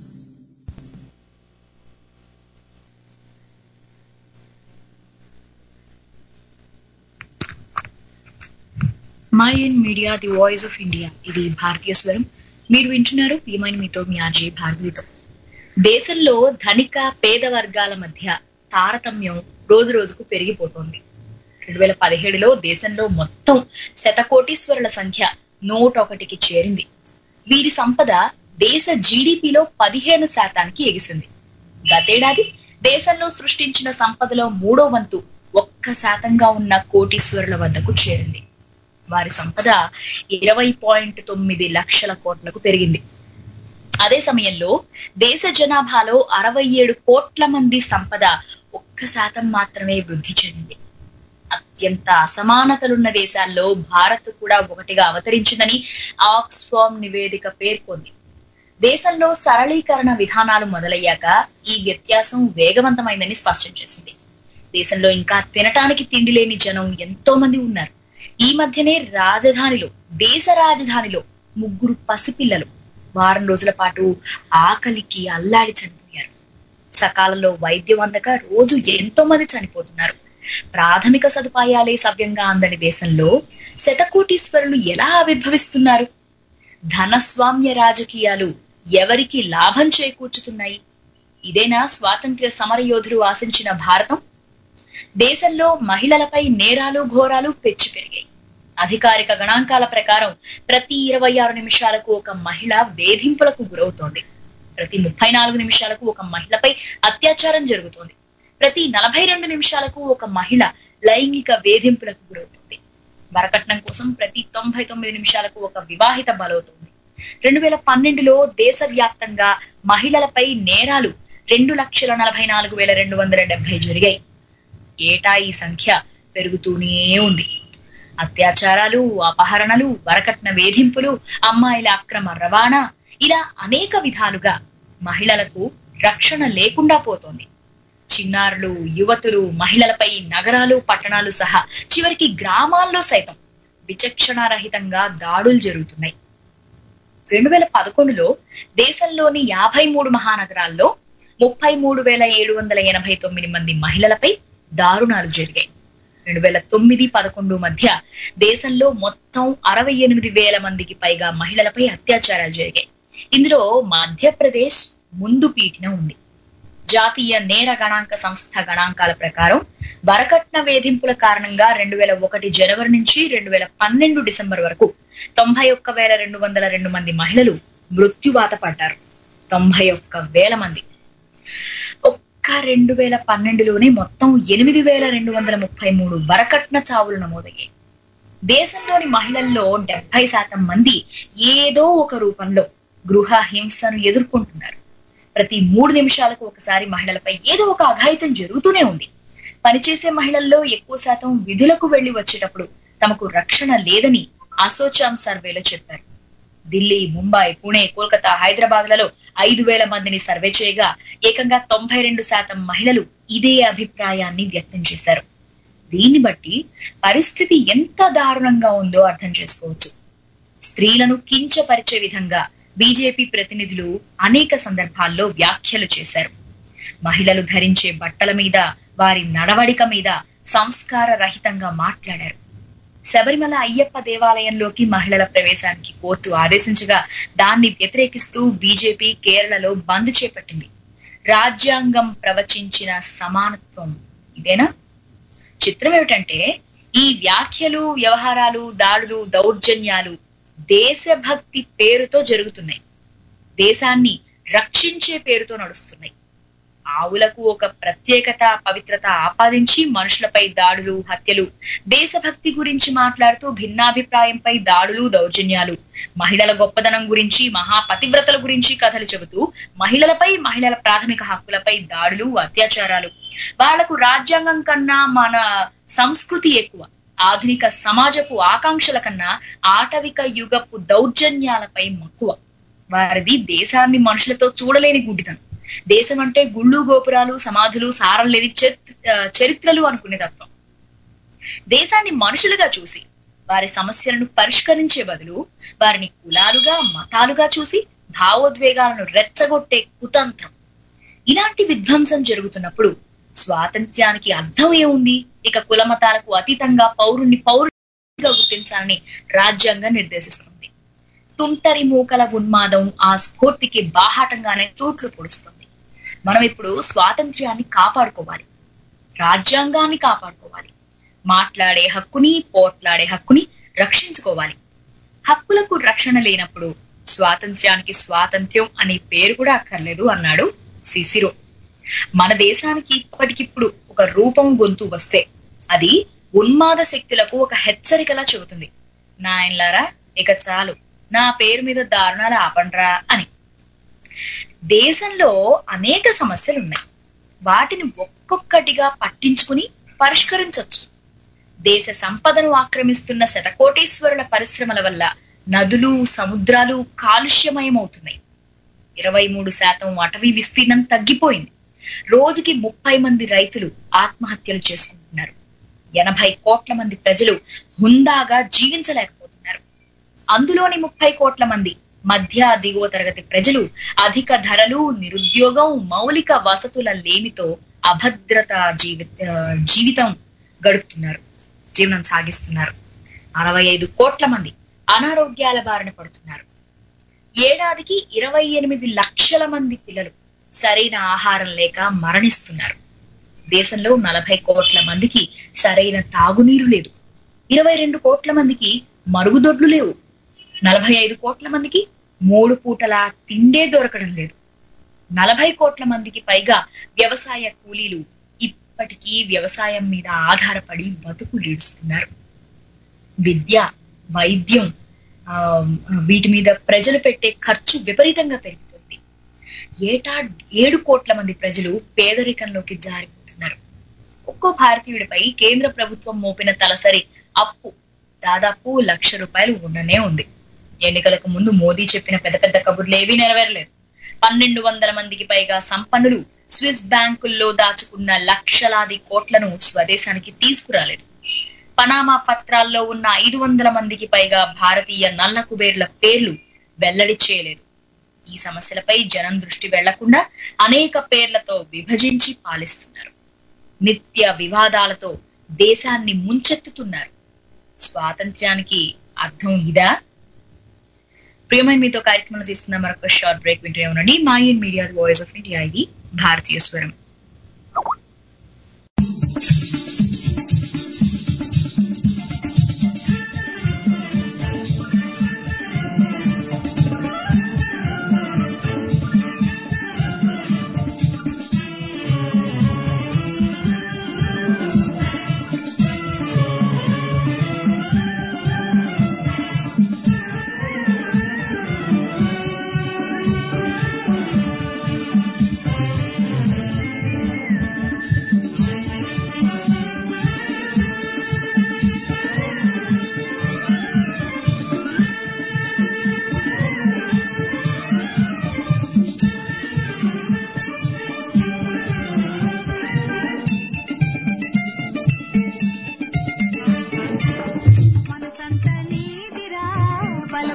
Mind media, the voice of India. ఇది భారతీయ స్వరం. మీరు వింటున్నారు ఏమైనా మీతో మీ ఆర్జే భార్గవితో. దేశంలో ధనిక పేద వర్గాల మధ్య తారతమ్యం రోజు రోజుకు పెరిగిపోతోంది. రెండు వేల పదిహేడులో దేశంలో మొత్తం శతకోటీశ్వరుల సంఖ్య నూట ఒకటికి చేరింది. వీరి సంపద దేశ జీడిపిలో పదిహేను శాతానికి ఎగిసింది. గతేడాది దేశంలో సృష్టించిన సంపదలో మూడో వంతు ఒక్క శాతంగా ఉన్న కోటీశ్వరుల వద్దకు చేరింది. వారి సంపద ఇరవై పాయింట్ తొమ్మిది లక్షల కోట్లకు పెరిగింది. అదే సమయంలో దేశ జనాభాలో అరవై ఏడు కోట్ల మంది సంపద ఒక్క శాతం మాత్రమే వృద్ధి చెందింది. అత్యంత అసమానతలున్న దేశాల్లో భారత్ కూడా ఒకటిగా అవతరించిందని ఆక్స్ఫామ్ నివేదిక పేర్కొంది. దేశంలో సరళీకరణ విధానాలు మొదలయ్యాక ఈ వ్యత్యాసం వేగవంతమైందని స్పష్టం చేసింది. దేశంలో ఇంకా తినటానికి తిండి లేని జనం ఎంతో మంది ఉన్నారు. ఈ మధ్యనే రాజధానిలో దేశ రాజధానిలో ముగ్గురు పసిపిల్లలు వారం రోజుల పాటు ఆకలికి అల్లాడి చనిపోయారు. సకాలంలో వైద్యం అందక రోజు ఎంతో మంది చనిపోతున్నారు. ప్రాథమిక సదుపాయాలే సవ్యంగా అందని దేశంలో శతకోటీశ్వరులు ఎలా ఆవిర్భవిస్తున్నారు? ధనస్వామ్య రాజకీయాలు ఎవరికి లాభం చేకూర్చుతున్నాయి? ఇదేనా స్వాతంత్ర్య సమరయోధులు ఆశించిన భారతం? దేశంలో మహిళలపై నేరాలు ఘోరాలు పెచ్చు పెరిగాయి. అధికారిక గణాంకాల ప్రకారం ప్రతి ఇరవై ఆరు నిమిషాలకు ఒక మహిళ వేధింపులకు గురవుతోంది. ప్రతి ముప్పై నాలుగు నిమిషాలకు ఒక మహిళపై అత్యాచారం జరుగుతోంది. ప్రతి నలభై రెండు నిమిషాలకు ఒక మహిళ లైంగిక వేధింపులకు గురవుతుంది. వరకట్నం కోసం ప్రతి తొంభై తొమ్మిది నిమిషాలకు ఒక వివాహిత బలవుతోంది. రెండు వేల పన్నెండులో దేశవ్యాప్తంగా మహిళలపై నేరాలు రెండు లక్షల నలభై నాలుగు వేల రెండు వందల డెబ్బై జరిగాయి. ఏటా ఈ సంఖ్య పెరుగుతూనే ఉంది. అత్యాచారాలు, అపహరణలు, వరకట్న వేధింపులు, అమ్మాయిల అక్రమ రవాణా, ఇలా అనేక విధాలుగా మహిళలకు రక్షణ లేకుండా పోతోంది. చిన్నారులు, యువతులు, మహిళలపై నగరాలు, పట్టణాలు సహా చివరికి గ్రామాల్లో సైతం విచక్షణారహితంగా దాడులు జరుగుతున్నాయి. రెండు వేల పదకొండులో దేశంలోని యాభై మూడు మహానగరాల్లో ముప్పై మూడు వేల ఏడు వందల ఎనభై తొమ్మిది మంది మహిళలపై దారుణాలు జరిగాయి. రెండు వేల తొమ్మిది పదకొండు మధ్య దేశంలో మొత్తం అరవై ఎనిమిది వేల మందికి పైగా మహిళలపై అత్యాచారాలు జరిగాయి. ఇందులో మధ్యప్రదేశ్ ముందు పీఠిన ఉంది. జాతీయ నేర గణాంక సంస్థ గణాంకాల ప్రకారం వరకట్న వేధింపుల కారణంగా రెండు వేల ఒకటి జనవరి నుంచి రెండు వేల పన్నెండు డిసెంబర్ వరకు తొంభై ఒక్క వేల రెండు వందల రెండు మంది మహిళలు మృత్యువాత పడ్డారు. తొంభై ఒక్క వేల మంది. ఒక్క రెండు వేల పన్నెండులోనే మొత్తం ఎనిమిది వేల రెండు వందల ముప్పై మూడు వరకట్న చావులు నమోదయ్యాయి. దేశంలోని మహిళల్లో డెబ్బై శాతం మంది ఏదో ఒక రూపంలో గృహ హింసను ఎదుర్కొంటున్నారు. ప్రతి మూడు నిమిషాలకు ఒకసారి మహిళలపై ఏదో ఒక అఘాయిత్యం జరుగుతూనే ఉంది. పనిచేసే మహిళల్లో ఎక్కువ శాతం విధులకు వెళ్లి వచ్చేటప్పుడు తమకు రక్షణ లేదని అసోచామ్ సర్వేలో చెప్పారు. ఢిల్లీ, ముంబై, పుణె, కోల్కతా, హైదరాబాద్ లలో ఐదు వేల మందిని సర్వే చేయగా ఏకంగా తొంభై రెండు శాతం మహిళలు ఇదే అభిప్రాయాన్ని వ్యక్తం చేశారు. దీన్ని బట్టి పరిస్థితి ఎంత దారుణంగా ఉందో అర్థం చేసుకోవచ్చు. స్త్రీలను కించపరిచే విధంగా బీజేపీ ప్రతినిధులు అనేక సందర్భాల్లో వ్యాఖ్యలు చేశారు. మహిళలు ధరించే బట్టల మీద, వారి నడవడిక మీద సంస్కార రహితంగా మాట్లాడారు. శబరిమల అయ్యప్ప దేవాలయంలోకి మహిళల ప్రవేశానికి కోర్టు ఆదేశించగా దాన్ని వ్యతిరేకిస్తూ బీజేపీ కేరళలో బంద్ చేపట్టింది. రాజ్యాంగం ప్రవచించిన సమానత్వం ఇదేనా? చిత్రం ఏమిటంటే ఈ వ్యాఖ్యలు, వ్యవహారాలు, దాడులు, దౌర్జన్యాలు దేశభక్తి పేరుతో జరుగుతున్నాయి. దేశాన్ని రక్షించే పేరుతో నడుస్తున్నాయి. ఆవులకు ఒక ప్రత్యేకత, పవిత్రత ఆపాదించి మనుషులపై దాడులు, హత్యలు, దేశభక్తి గురించి మాట్లాడుతూ భిన్నాభిప్రాయంపై దాడులు, దౌర్జన్యాలు, మహిళల గొప్పదనం గురించి, మహాపతివ్రతల గురించి కథలు చెబుతూ మహిళలపై, మహిళల ప్రాథమిక హక్కులపై దాడులు, అత్యాచారాలు. వాళ్లకు రాజ్యాంగం కన్నా మన సంస్కృతి ఎక్కువ. ఆధునిక సమాజపు ఆకాంక్షల కన్నా ఆటవిక యుగపు దౌర్జన్యాలపై మక్కువ. వారిది దేశాన్ని మనుషులతో చూడలేని గుడ్డితనం. దేశం అంటే గుళ్ళు, గోపురాలు, సమాధులు, సారం లేని చరిత్రలు అనుకునే తత్వం. దేశాన్ని మనుషులుగా చూసి వారి సమస్యలను పరిష్కరించే బదులు వారిని కులాలుగా, మతాలుగా చూసి భావోద్వేగాలను రెచ్చగొట్టే కుతంత్రం. ఇలాంటి విధ్వంసం జరుగుతున్నప్పుడు స్వాతంత్ర్యానికి అర్థం ఏముంది? ఇక కుల మతాలకు అతీతంగా పౌరుణ్ణి పౌరుడిగా గుర్తించాలని రాజ్యాంగం నిర్దేశిస్తుంది. తుంటరి మూకల ఉన్మాదం ఆ స్ఫూర్తికి బాహాటంగానే తూట్లు పొడుస్తుంది. మనం ఇప్పుడు స్వాతంత్ర్యాన్ని కాపాడుకోవాలి, రాజ్యాంగాన్ని కాపాడుకోవాలి, మాట్లాడే హక్కుని, పోట్లాడే హక్కుని రక్షించుకోవాలి. హక్కులకు రక్షణ లేనప్పుడు స్వాతంత్ర్యానికి స్వాతంత్ర్యం అనే పేరు కూడా అక్కర్లేదు అన్నాడు సిసిరో. మన దేశానికి ఇప్పటికిప్పుడు ఒక రూపం, గొంతు వస్తే అది ఉన్మాద శక్తులకు ఒక హెచ్చరికలా చెబుతుంది. నాయన్లారా ఇక చాలు, నా పేరు మీద దారుణాలు ఆపండ్రా అని. దేశంలో అనేక సమస్యలు ఉన్నాయి. వాటిని ఒక్కొక్కటిగా పట్టించుకుని పరిష్కరించవచ్చు. దేశ సంపదను ఆక్రమిస్తున్న శతకోటీశ్వరుల పరిశ్రమల వల్ల నదులు, సముద్రాలు కాలుష్యమయమవుతున్నాయి. ఇరవై మూడు శాతం అటవీ విస్తీర్ణం తగ్గిపోయింది. రోజుకి ముప్పై మంది రైతులు ఆత్మహత్యలు చేసుకుంటున్నారు. ఎనభై కోట్ల మంది ప్రజలు హుందాగా జీవించలేకపోతున్నారు. అందులోని ముప్పై కోట్ల మంది మధ్య, దిగువ తరగతి ప్రజలు అధిక ధరలు, నిరుద్యోగం, మౌలిక వసతుల లేమితో అభద్రత జీవిత జీవితం గడుపుతున్నారు, జీవనం సాగిస్తున్నారు. అరవై ఐదు కోట్ల మంది అనారోగ్యాల బారిన పడుతున్నారు. ఏడాదికి ఇరవై ఎనిమిది లక్షల మంది పిల్లలు సరైన ఆహారం లేక మరణిస్తున్నారు. దేశంలో నలభై కోట్ల మందికి సరైన తాగునీరు లేదు. ఇరవై రెండు కోట్ల మందికి మరుగుదొడ్లు లేవు. నలభై ఐదు కోట్ల మందికి మూడు పూటల తిండే దొరకడం లేదు. నలభై కోట్ల మందికి పైగా వ్యవసాయ కూలీలు ఇప్పటికీ వ్యవసాయం మీద ఆధారపడి బతుకు ఈడుస్తున్నారు. విద్య, వైద్యం, ఆ వీటి మీద ప్రజలు పెట్టే ఖర్చు విపరీతంగా పెరిగిపోతుంది. ఏటా ఏడు కోట్ల మంది ప్రజలు పేదరికంలోకి జారిపోతున్నారు. ఒక్కో భారతీయుడిపై కేంద్ర ప్రభుత్వం మోపిన తలసరి అప్పు దాదాపు లక్ష రూపాయలు ఉండనే ఉంది. ఎన్నికలకు ముందు మోదీ చెప్పిన పెద్ద పెద్ద కబుర్లు ఏవీ నెరవేరలేదు. పన్నెండు వందల మందికి పైగా సంపన్నులు స్విస్ బ్యాంకుల్లో దాచుకున్న లక్షలాది కోట్లను స్వదేశానికి తీసుకురాలేదు. పనామా పత్రాల్లో ఉన్న ఐదు వందల మందికి పైగా భారతీయ నల్ల కుబేర్ల పేర్లు వెల్లడి చేయలేదు. ఈ సమస్యలపై జనం దృష్టి వెళ్లకుండా అనేక పేర్లతో విభజించి పాలిస్తున్నారు. నిత్య వివాదాలతో దేశాన్ని ముంచెత్తుతున్నారు. స్వాతంత్ర్యానికి అర్థం ఇదా? ప్రియమైన మీతో కార్యక్రమంలో తీసుకున్న మరొక షార్ట్ బ్రేక్ వింటూనే ఉండండి. Mind Media voice of India, ఇది భారతీయ స్వరం.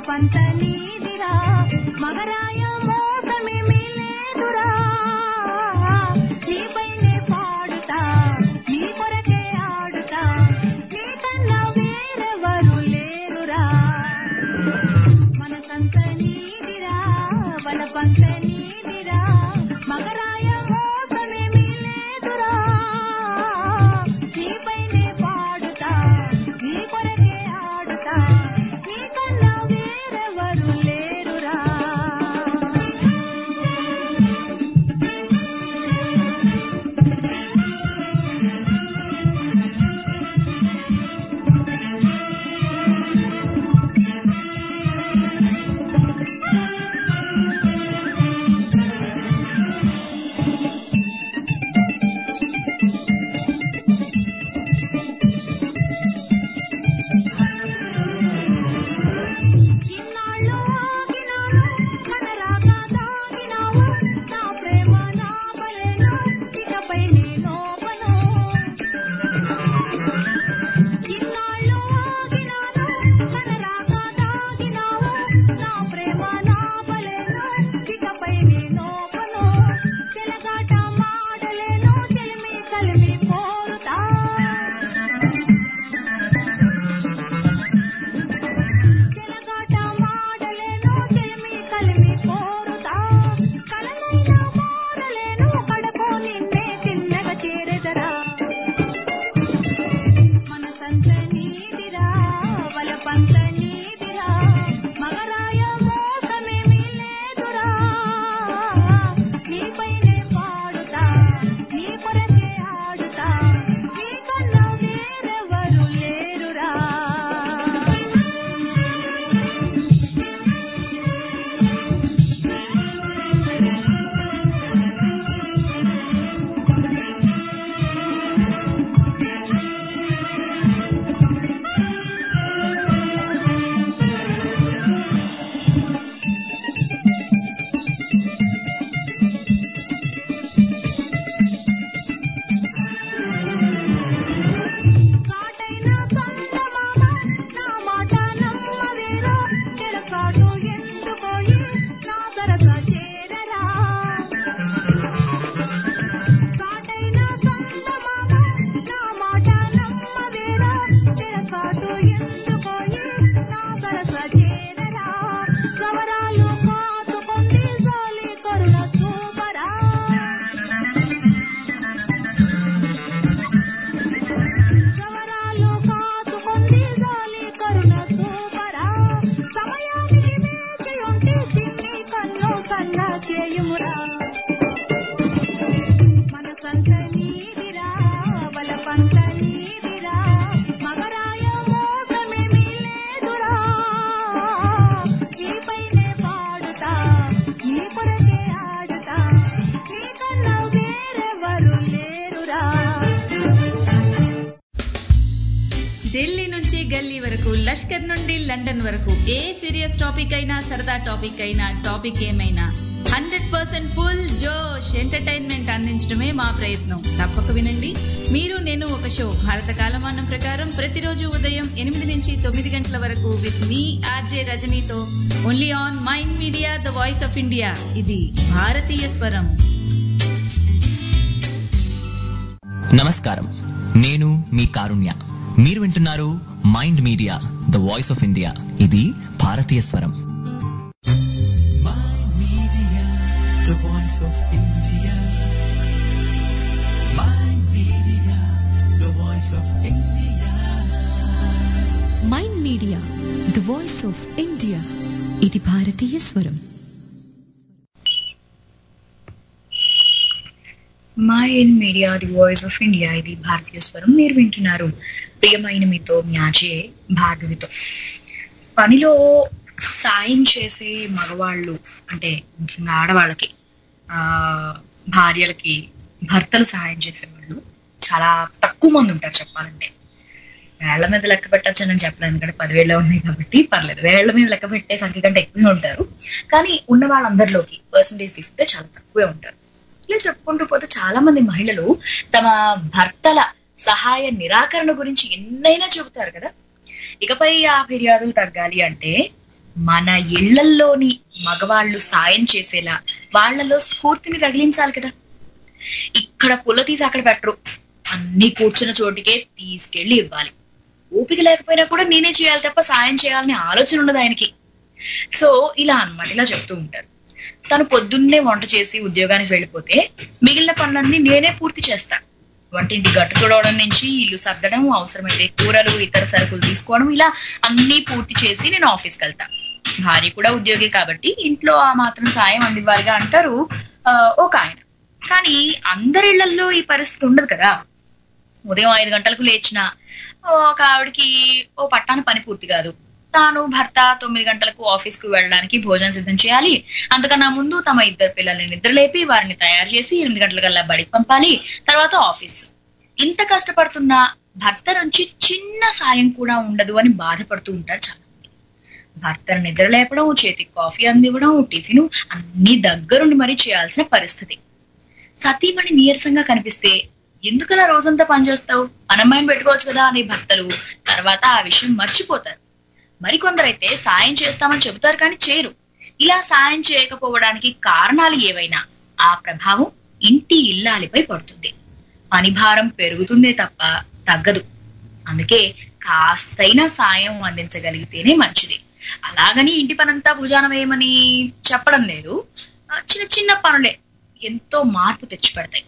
వలపంత నీదిరా మగరాయ మోసమేమీ లేదురా నీపైనే పాడుతా నీ కొరకే ఆడుతా నీకన్నా వేరెవరు లేరురా మనసంత నీదిరా వలపంత నీదిరా మగరాయ మోసమేమీ లేదురా నీపైనే పాడుతా నీ కొరకే ఆడుతా నీకన్నా వేరెవరు లేరురా ఇన్నాళ్ళు ఆగినాను కనరాక దాగినావు నా ప్రేమ నా బలేను ఇకపై నేనోపను ఇన్నాళ్ళు ఆగినాను కనరాక దాగినావు నా ప్రేమ నా బలేను ఇకపై నేనోపను చెలగాట మాడలేను చెలిమి కలిమి కోరుతా చెలగాట మాడలేను చెలిమి కలిమి కోరుతా కలనైనా మారలేను కడపో నిన్నే తిన్నగా చేరెదరా మనసంత నీదిరా వలపంత నీదిరా మగరాయ మోసమేమీ లేదురా నీపైనే పాడుతా నీ కొరకే ఆడుతా నీకన్నా వేరెవరు లేరురా కాటైన చందమామ నా మాట నమ్మవేరా చెరకాటు ఎందుకోయి నా సరస చేరరా కాటైన చందమామ నా మాట నమ్మవేరా చెరకాటు ఎందుకోయి నా సరస చేరరా సవరాలు కాచుకుంది జాలి కరుణ చూపరా సవరాలు కాచుకుంది జాలి కరుణ చూపరా సమయానికి వేచి ఉంటే సిన్ని కన్ను కన్నా చేయుమురా మనసంత నీదిరా వలపంత నీదిరా మగరాయ మోసమేమీ లేదురా నీపైనే పాడుతా నీ కొరకే ఆడుతా నీకన్నా వేరెవరు లేరురా ఢిల్లీ నుంచి గల్లీ వరకు, లష్కర్ నుండి లండన్ వరకు, ఏ సీరియస్ టాపిక్ అయినా సరదా టాపిక్ అయినా టాపిక్ ఏమైనా హండ్రెడ్ పర్సెంట్ ఫుల్ జోష్ ఎంటర్టైన్మెంట్ అందించడమే మా ప్రయత్నం. తప్పక వినండి. మీరు నేను ఒక షో భారత కాలమానం ప్రకారం ప్రతిరోజు ఉదయం ఎనిమిది నుంచి తొమ్మిది గంటల వరకు విత్ మీ ఆర్జే రజనీతో only on Mind Media the voice of India. ఇది భారతీయ స్వరం. నమస్కారం, నేను మీ కారుణ్య. మీరు వింటున్నారు Mind Media the voice of India. ఇది భారతీయ స్వరం. The voice of India. Mind Media, the voice of India. Mind media the voice of India. ఇది భారతీయ స్వరం. Mind media the voice of India, ఇది భారతీయ స్వరం. మీరు వింటున్నారు ప్రియమైన మీతో మీ ఆర్జే భార్గవితో. పనిలో సాయం చేసే మగవాళ్ళు అంటే ముఖ్యంగా ఆడవాళ్ళకి, ఆ భార్యలకి భర్తలు సహాయం చేసేవాళ్ళు చాలా తక్కువ మంది ఉంటారు చెప్పాలంటే. వేళ్ల మీద లెక్క పెట్టచ్చు అని చెప్పలేను, ఎందుకంటే పదివేళ్ళ ఉన్నాయి కాబట్టి పర్లేదు. వేళ్ల మీద లెక్క పెట్టే సంఖ్య కంటే ఎక్కువే ఉంటారు, కానీ ఉన్న వాళ్ళందరిలోకి పర్సంటేజ్ తీసుకుంటే చాలా తక్కువే ఉంటారు. ఇలా చెప్పుకుంటూ పోతే చాలా మంది మహిళలు తమ భర్తల సహాయ నిరాకరణ గురించి ఎన్నైనా చెబుతారు కదా. ఇకపై ఆ ఫిర్యాదులు తగ్గాలి అంటే మన ఇళ్లల్లోని మగవాళ్ళు సాయం చేసేలా వాళ్లలో స్ఫూర్తిని తగిలించాలి కదా. ఇక్కడ పుల్ల తీసి అక్కడ పెట్టరు, అన్ని కూర్చున్న చోటికే తీసుకెళ్లి ఇవ్వాలి. ఓపిక లేకపోయినా కూడా నేనే చేయాలి తప్ప సాయం చేయాలనే ఆలోచన ఉండదు ఆయనకి. సో ఇలా అన్నమాట, ఇలా చెప్తూ ఉంటారు. తను పొద్దున్నే వంట చేసి ఉద్యోగానికి వెళ్ళిపోతే మిగిలిన పనులన్నీ నేనే పూర్తి చేస్తాను. వంటింటి గట్టు తొడవడం నుంచి ఇల్లు సర్దడం, అవసరమైతే కూరలు ఇతర సరుకులు తీసుకోవడం, ఇలా అన్ని పూర్తి చేసి నేను ఆఫీస్కి వెళ్తాను. భార్య కూడా ఉద్యోగి కాబట్టి ఇంట్లో ఆ మాత్రం సాయం అందివ్వాలిగా అంటారు ఒక ఆయన. కానీ అందరిళ్లలో ఈ పరిస్థితి ఉండదు కదా. ఉదయం ఐదు గంటలకు లేచిన ఒక ఆవిడకి ఓ పట్టాన పని పూర్తి కాదు. తాను భర్త తొమ్మిది గంటలకు ఆఫీస్ కు వెళ్ళడానికి భోజనం సిద్ధం చేయాలి. అంతకన్నా ముందు తమ ఇద్దరు పిల్లల్ని నిద్రలేపి వారిని తయారు చేసి ఎనిమిది గంటలకల్లా బడికి పంపాలి, తర్వాత ఆఫీస్. ఇంత కష్టపడుతున్న భర్త నుంచి చిన్న సాయం కూడా ఉండదు అని బాధపడుతూ ఉంటారు చాలా మంది. భర్తను నిద్రలేపడం, చేతికి కాఫీ అందివ్వడం, టిఫిన్ అన్ని దగ్గరుండి మరీ చేయాల్సిన పరిస్థితి. సతీమణి నీరసంగా కనిపిస్తే ఎందుకలా రోజంతా పనిచేస్తావు, అన్నమ్మాయిని పెట్టుకోవచ్చు కదా అనే భర్తలు తర్వాత ఆ విషయం మర్చిపోతారు. మరికొందరైతే సాయం చేస్తామని చెబుతారు కానీ చేయరు. ఇలా సాయం చేయకపోవడానికి కారణాలు ఏవైనా ఆ ప్రభావం ఇంటి ఇల్లాలిపై పడుతుంది. పని భారం పెరుగుతుందే తప్ప తగ్గదు. అందుకే కాస్తైనా సాయం అందించగలిగితేనే మంచిది. అలాగని ఇంటి పనంతా భుజాన వేయమని చెప్పడం లేదు. చిన్న చిన్న పనులే ఎంతో మార్పు తెచ్చిపెడతాయి.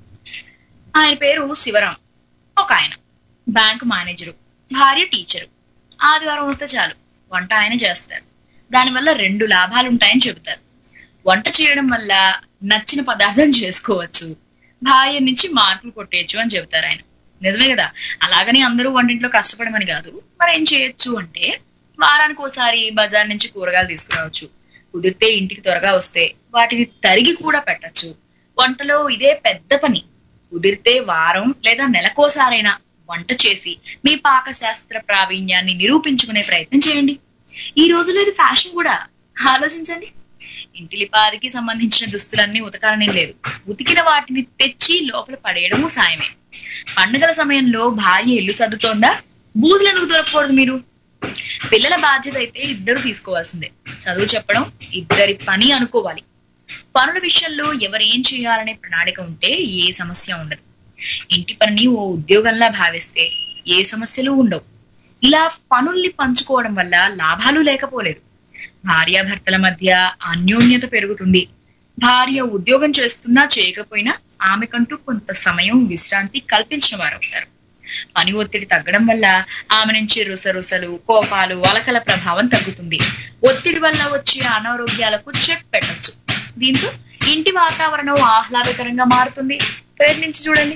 ఆయన పేరు శివరాం. ఒక ఆయన బ్యాంకు మేనేజరు, భార్య టీచరు. ఆదివారం వస్తే చాలు వంట ఆయన చేస్తారు. దానివల్ల రెండు లాభాలు ఉంటాయని చెబుతారు. వంట చేయడం వల్ల నచ్చిన పదార్థం చేసుకోవచ్చు, భార్య నుంచి మార్కులు కొట్టేయచ్చు అని చెబుతారు ఆయన. నిజమే కదా. అలాగని అందరూ వంటింట్లో కష్టపడమని కాదు. మరి ఏం చేయొచ్చు అంటే వారానికి ఒకసారి బజార్ నుంచి కూరగాయలు తీసుకురావచ్చు. కుదిరితే ఇంటికి త్వరగా వస్తే వాటిని తరిగి కూడా పెట్టచ్చు. వంటలో ఇదే పెద్ద పని. కుదిరితే వారం లేదా నెలకోసారైనా వంట చేసి మీ పాకశాస్త్ర ప్రావీణ్యాన్ని నిరూపించుకునే ప్రయత్నం చేయండి. ఈ రోజుల్లో ఇది ఫ్యాషన్ కూడా. ఆలోచించండి, ఇంటిలిపాదికి సంబంధించిన దుస్తులన్నీ ఉతకాలని లేదు, ఉతికిన వాటిని తెచ్చి లోపల పడేయడము సాయమే. పండుగల సమయంలో భార్య ఇల్లు సర్దుతోందా, బూజులు ఎందుకు దొరకకూడదు మీరు? పిల్లల బాధ్యత అయితే ఇద్దరు తీసుకోవాల్సిందే. చదువు చెప్పడం ఇద్దరి పని అనుకోవాలి. పనుల విషయంలో ఎవరేం చేయాలనే ప్రణాళిక ఉంటే ఏ సమస్య ఉండదు. ఇంటి పనిని ఓ ఉద్యోగంలా భావిస్తే ఏ సమస్యలు ఉండవు. ఇలా పనుల్ని పంచుకోవడం వల్ల లాభాలు లేకపోలేదు. భార్యాభర్తల మధ్య అన్యోన్యత పెరుగుతుంది. భార్య ఉద్యోగం చేస్తున్నా చేయకపోయినా ఆమెకంటూ కొంత సమయం విశ్రాంతి కల్పించిన వారు అవుతారు. పని ఒత్తిడి తగ్గడం వల్ల ఆమె నుంచి రుసరుసలు, కోపాలు, అలకల ప్రభావం తగ్గుతుంది. ఒత్తిడి వల్ల వచ్చే అనారోగ్యాలకు చెక్ పెట్టచ్చు. దీంతో ఇంటి వాతావరణం ఆహ్లాదకరంగా మారుతుంది. ప్రయత్నించి చూడండి.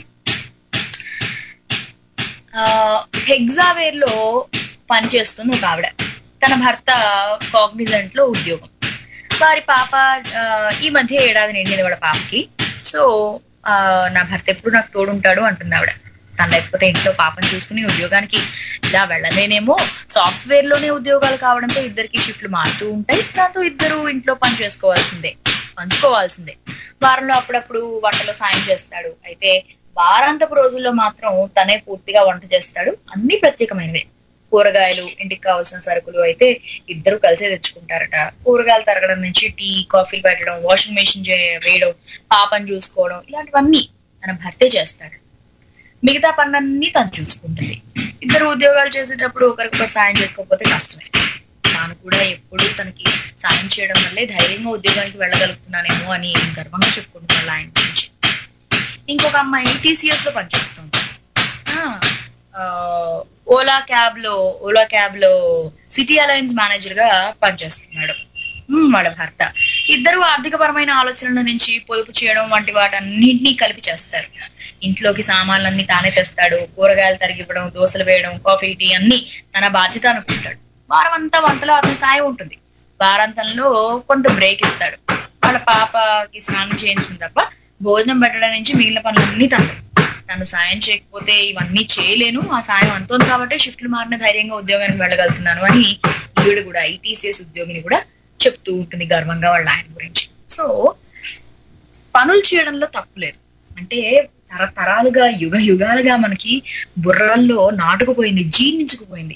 ఆ హెగ్జావేర్ లో పనిచేస్తుంది ఒక ఆవిడ. తన భర్త కాగ్నిజెంట్ లో ఉద్యోగం. వారి పాప ఈ మధ్య ఏడాది నిండింది వాళ్ళ పాపకి. సో ఆ నా భర్త ఎప్పుడు నాకు తోడుంటాడు అంటుంది ఆవిడ. తను లేకపోతే ఇంట్లో పాపను చూసుకుని ఉద్యోగానికి ఇలా వెళ్ళలేనేమో. సాఫ్ట్వేర్ లోనే ఉద్యోగాలు కావడంతో ఇద్దరికి షిఫ్ట్లు మారుతూ ఉంటాయి. దాంతో ఇద్దరు ఇంట్లో పని చేసుకోవాల్సిందే, పంచుకోవాల్సిందే. వారంలో అప్పుడప్పుడు వంటలో సాయం చేస్తాడు. అయితే వారాంతపు రోజుల్లో మాత్రం తనే పూర్తిగా వంట చేస్తాడు. అన్ని ప్రత్యేకమైనవే. కూరగాయలు, ఇంటికి కావాల్సిన సరుకులు అయితే ఇద్దరు కలిసే తెచ్చుకుంటారట. కూరగాయలు తరగడం నుంచి టీ, కాఫీలు పెట్టడం, వాషింగ్ మెషిన్ వేయడం, పాపను చూసుకోవడం, ఇలాంటివన్నీ తన భర్తే చేస్తాడు. మిగతా పనులన్నీ తను చూసుకుంటుంది. ఇద్దరు ఉద్యోగాలు చేసేటప్పుడు ఒకరికొకరు సాయం చేసుకోకపోతే కష్టమే. తాను కూడా ఎప్పుడు తనకి సాయం చేయడం వల్లే ధైర్యంగా ఉద్యోగానికి వెళ్ళగలుగుతున్నానేమో అని గర్వంగా చెప్పుకుంటున్నాడు ఆయన గురించి. ఇంకొక అమ్మాయి టీసీఎస్ లో పనిచేస్తుంది. ఓలా క్యాబ్ లో ఓలా క్యాబ్ లో సిటీ అలయన్స్ మేనేజర్ గా పనిచేస్తున్నాడు వాళ్ళ భర్త. ఇద్దరు ఆర్థిక పరమైన ఆలోచనల నుంచి పొదుపు చేయడం వంటి వాటన్నింటినీ కలిపి చేస్తారు. ఇంట్లోకి సామాన్లన్నీ తానే తెస్తాడు. కూరగాయలు తరిగివ్వడం, దోశలు వేయడం, కాఫీ, టీ అన్ని తన బాధ్యత అనుకుంటాడు. వారం అంతా వంటలో అతని సాయం ఉంటుంది. వారాంతంలో కొంత బ్రేక్ ఇస్తాడు. వాళ్ళ పాపకి స్నానం చేయించిన తప్ప భోజనం పెట్టడం నుంచి మిగిలిన పనులన్నీ తను. తను సాయం చేయకపోతే ఇవన్నీ చేయలేను, ఆ సాయం అంతోంది కాబట్టి షిఫ్ట్లు మారిన ధైర్యంగా ఉద్యోగానికి వెళ్ళగలుగుతున్నాను అని ఈవిడ కూడా ఈ టీసీఎస్ ఉద్యోగిని కూడా చెప్తూ ఉంటుంది గర్వంగా వాళ్ళ ఆయన గురించి. సో పనులు చేయడంలో తప్పు లేదు. అంటే తరతరాలుగా యుగ యుగాలుగా మనకి బుర్రల్లో నాటుకుపోయింది, జీర్ణించుకుపోయింది.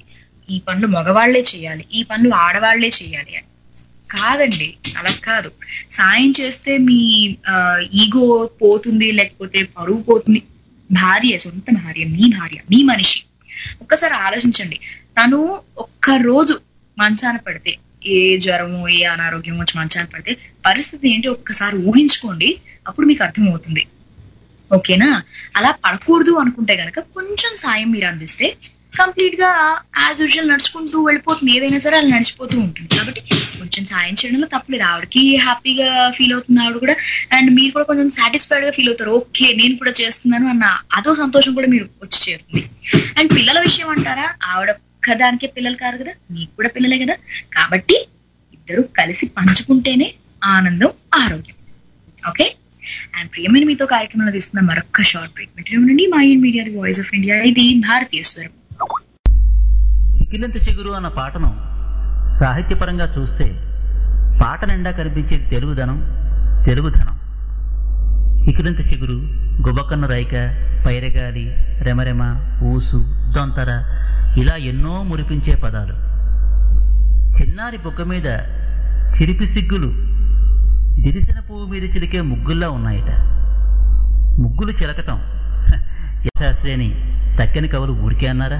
ఈ పనులు మగవాళ్లే చేయాలి, ఈ పనులు ఆడవాళ్లే చేయాలి అని. కాదండి, అలా కాదు. సాయం చేస్తే మీ ఈగో పోతుంది, లేకపోతే పరువు పోతుంది. భార్య, సొంత భార్య, మీ భార్య, మీ మనిషి. ఒక్కసారి ఆలోచించండి, తను ఒక్క రోజు మంచాన పడితే, ఏ జ్వరము ఏ అనారోగ్యం వచ్చి మంచాన పడితే పరిస్థితి ఏంటి ఒక్కసారి ఊహించుకోండి, అప్పుడు మీకు అర్థమవుతుంది. ఓకేనా? అలా పడకూడదు అనుకుంటే గనక కొంచెం సాయం మీరు అందిస్తే కంప్లీట్ గా యాజ్ యూజువల్ నడుచుకుంటూ వెళ్ళిపోతుంది. ఏదైనా సరే అలా నడిచిపోతూ ఉంటుంది. కాబట్టి కొంచెం సాయం చేయడంలో తప్పలేదు. ఆవిడకి హ్యాపీగా ఫీల్ అవుతుంది ఆవిడ కూడా, అండ్ మీరు కూడా కొంచెం సాటిస్ఫైడ్ గా ఫీల్ అవుతారు. ఓకే, నేను కూడా చేస్తున్నాను అన్న అదో సంతోషం కూడా మీరు వచ్చి చేరుతుంది. అండ్ పిల్లల విషయం అంటారా, ఆవిడ ఒక్కదానికే పిల్లలు కాదు కదా, మీకు కూడా పిల్లలే కదా. కాబట్టి ఇద్దరు కలిసి పంచుకుంటేనే ఆనందం, ఆరోగ్యం. ఓకే, అండ్ ప్రియమైన మీతో కార్యక్రమంలో తీసుకున్న మరొక్క షార్ట్ బ్రేక్. ఉండండి. Mind Media, the voice of India, ఇది భారతీయ స్వరం. చికిలంత చిగురు అన్న పాటను సాహిత్యపరంగా చూస్తే పాట నిండా కనిపించేది తెలుగుదనం, తెలుగుధనం. చికిలంత చిగురు, గుబకన్ను రైక, పైరగాలి, రెమరెమ, ఊసు, దొంతర, ఇలా ఎన్నో మురిపించే పదాలు. చిన్నారి బొగ్గ మీద చిరిపి సిగ్గులు దిరిసిన పువ్వు మీద చిలికే ముగ్గుల్లా ఉన్నాయట. ముగ్గులు చిలకటం శాస్త్రేని తక్కని కవులు ఊరికే అన్నారా?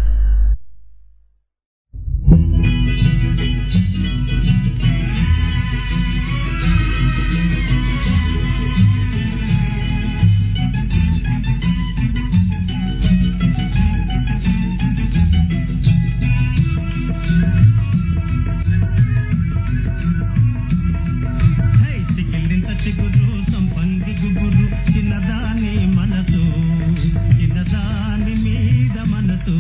చిన్నదాని మనసు, చిన్నదాని మీద మనసు.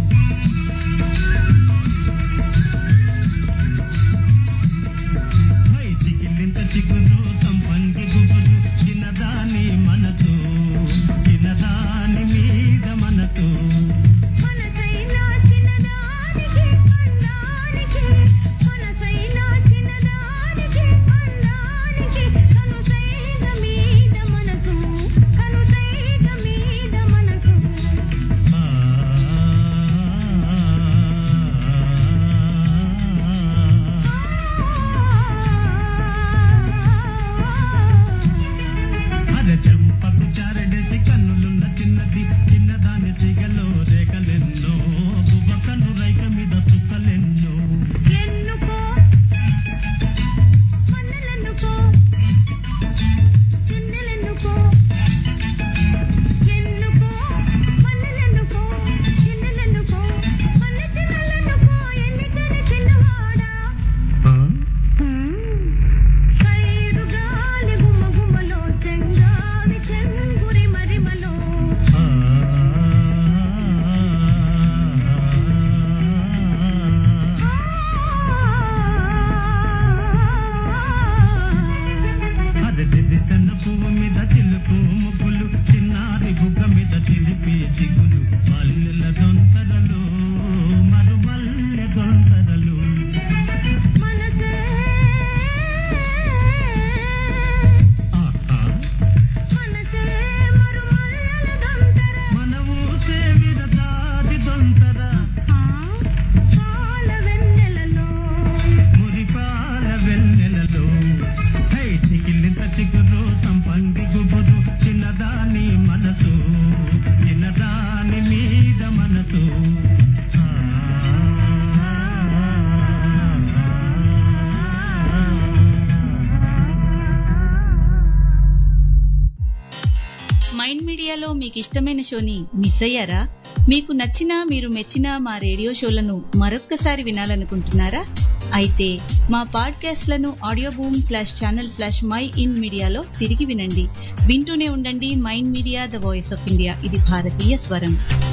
మైండ్ మీడియాలో మీకు ఇష్టమైన షోని మిస్ అయ్యారా? మీకు నచ్చిన, మీరు మెచ్చిన మా రేడియో షోలను మరొక్కసారి వినాలనుకుంటున్నారా? అయితే మా పాడ్కాస్ట్లను audioboom slash channel slash Mind మీడియాలో తిరిగి వినండి. వింటూనే ఉండండి Mind Media, the voice of India. ఇది భారతీయ స్వరం.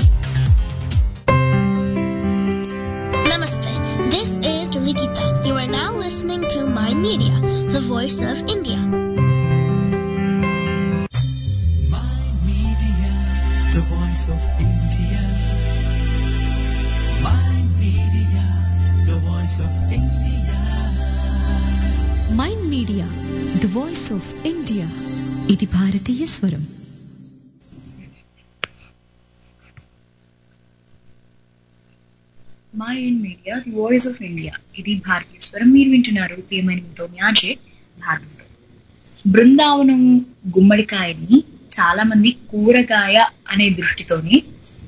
Namaste. This is Likita. You are now listening to Mind Media, the voice of India. The voice of India. Mind Media, the voice of India. Mind media, the voice of India. ఇది భారతీయ స్వరం. MyInd media the voice of India. ఇది భారతీయ స్వరం. మీరు వింటున్నారు ప్రియమైనతో మ్యాచే భారతంతో. బృందావనం గుమ్మడికాయని చాలా మంది కూరగాయ అనే దృష్టితోనే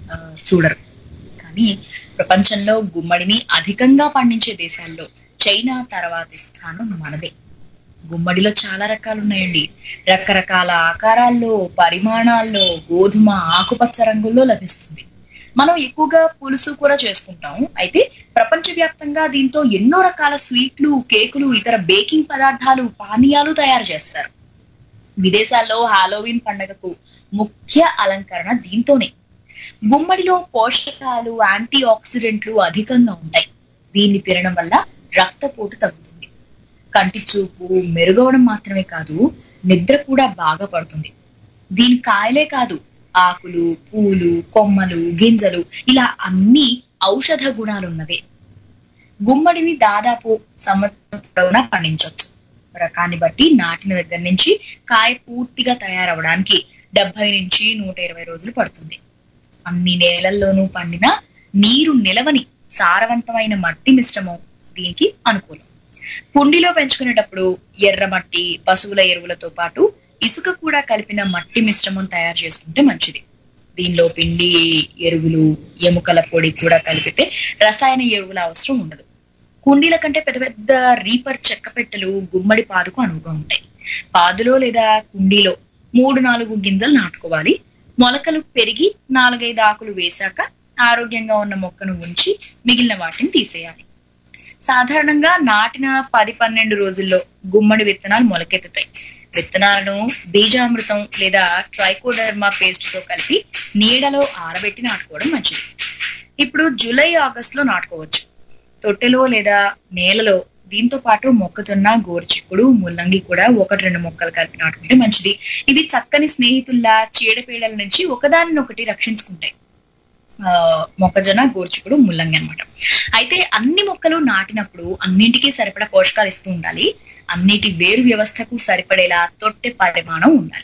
చూడరు. కానీ ప్రపంచంలో గుమ్మడిని అధికంగా పండించే దేశాల్లో చైనా తర్వాతి స్థానం మనదే. గుమ్మడిలో చాలా రకాలు ఉన్నాయండి. రకరకాల ఆకారాల్లో, పరిమాణాల్లో, గోధుమ ఆకుపచ్చ రంగుల్లో లభిస్తుంది. మనం ఎక్కువగా పులుసు కూర చేసుకుంటాం. అయితే ప్రపంచవ్యాప్తంగా దీంతో ఎన్నో రకాల స్వీట్లు, కేకులు, ఇతర బేకింగ్ పదార్థాలు, పానీయాలు తయారు చేస్తారు. విదేశాల్లో హాలోవిన్ పండుగకు ముఖ్య అలంకరణ దీంతోనే. గుమ్మడిలో పోషకాలు, యాంటీ ఆక్సిడెంట్లు అధికంగా ఉంటాయి. దీన్ని తినడం వల్ల రక్తపోటు తగ్గుతుంది. కంటి చూపు మెరుగవడం మాత్రమే కాదు, నిద్ర కూడా బాగా పడుతుంది. దీని కాయలే కాదు, ఆకులు, పూలు, కొమ్మలు, గింజలు ఇలా అన్ని ఔషధ గుణాలున్నవే. గుమ్మడిని దాదాపు సంవత్సరం పొడవునా పండించవచ్చు. రకాన్ని బట్టి నాటిన దగ్గర నుంచి కాయ పూర్తిగా తయారవడానికి డెబ్బై నుంచి నూట ఇరవై రోజులు పడుతుంది. అన్ని నేలల్లోనూ పండిన నీరు నిలవని సారవంతమైన మట్టి మిశ్రమం దీనికి అనుకూలం. కుండీలో పెంచుకునేటప్పుడు ఎర్ర మట్టి, పశువుల ఎరువులతో పాటు ఇసుక కూడా కలిపిన మట్టి మిశ్రమం తయారు చేసుకుంటే మంచిది. దీనిలో పిండి ఎరువులు, ఎముకల పొడి కూడా కలిపితే రసాయన ఎరువుల అవసరం ఉండదు. కుండీల కంటే పెద్ద పెద్ద రీపర్ చెక్క పెట్టెలు గుమ్మడి పాదుకు అనువుగా ఉంటాయి. పాదులో లేదా కుండీలో మూడు నాలుగు గింజలు నాటుకోవాలి. మొలకలు పెరిగి నాలుగైదు ఆకులు వేశాక ఆరోగ్యంగా ఉన్న మొక్కను ఉంచి మిగిలిన వాటిని తీసేయాలి. సాధారణంగా నాటిన పది పన్నెండు రోజుల్లో గుమ్మడి విత్తనాలు మొలకెత్తుతాయి. విత్తనాలను బీజామృతం లేదా ట్రైకోడర్మా పేస్ట్ తో కలిపి నీడలో ఆరబెట్టి నాటుకోవడం మంచిది. ఇప్పుడు జూలై ఆగస్ట్ లో నాటుకోవచ్చు. తొట్టెలో లేదా నేలలో దీంతో పాటు మొక్కజొన్న, గోరుచిక్కుడు, ముల్లంగి కూడా ఒకటి రెండు మొక్కలు కలిపి నాటుకుంటే మంచిది. ఇవి చక్కని స్నేహితుల్లా చీడపీడల నుంచి ఒకదానినొకటి రక్షించుకుంటాయి. ఆ మొక్కజొన్న, గోరుచిక్కుడు, ముల్లంగి అనమాట. అయితే అన్ని మొక్కలు నాటినప్పుడు అన్నింటికీ సరిపడా పోషకాలు ఇస్తూ ఉండాలి. అన్నిటి వేరు వ్యవస్థకు సరిపడేలా తొట్టె పరిమాణం ఉండాలి.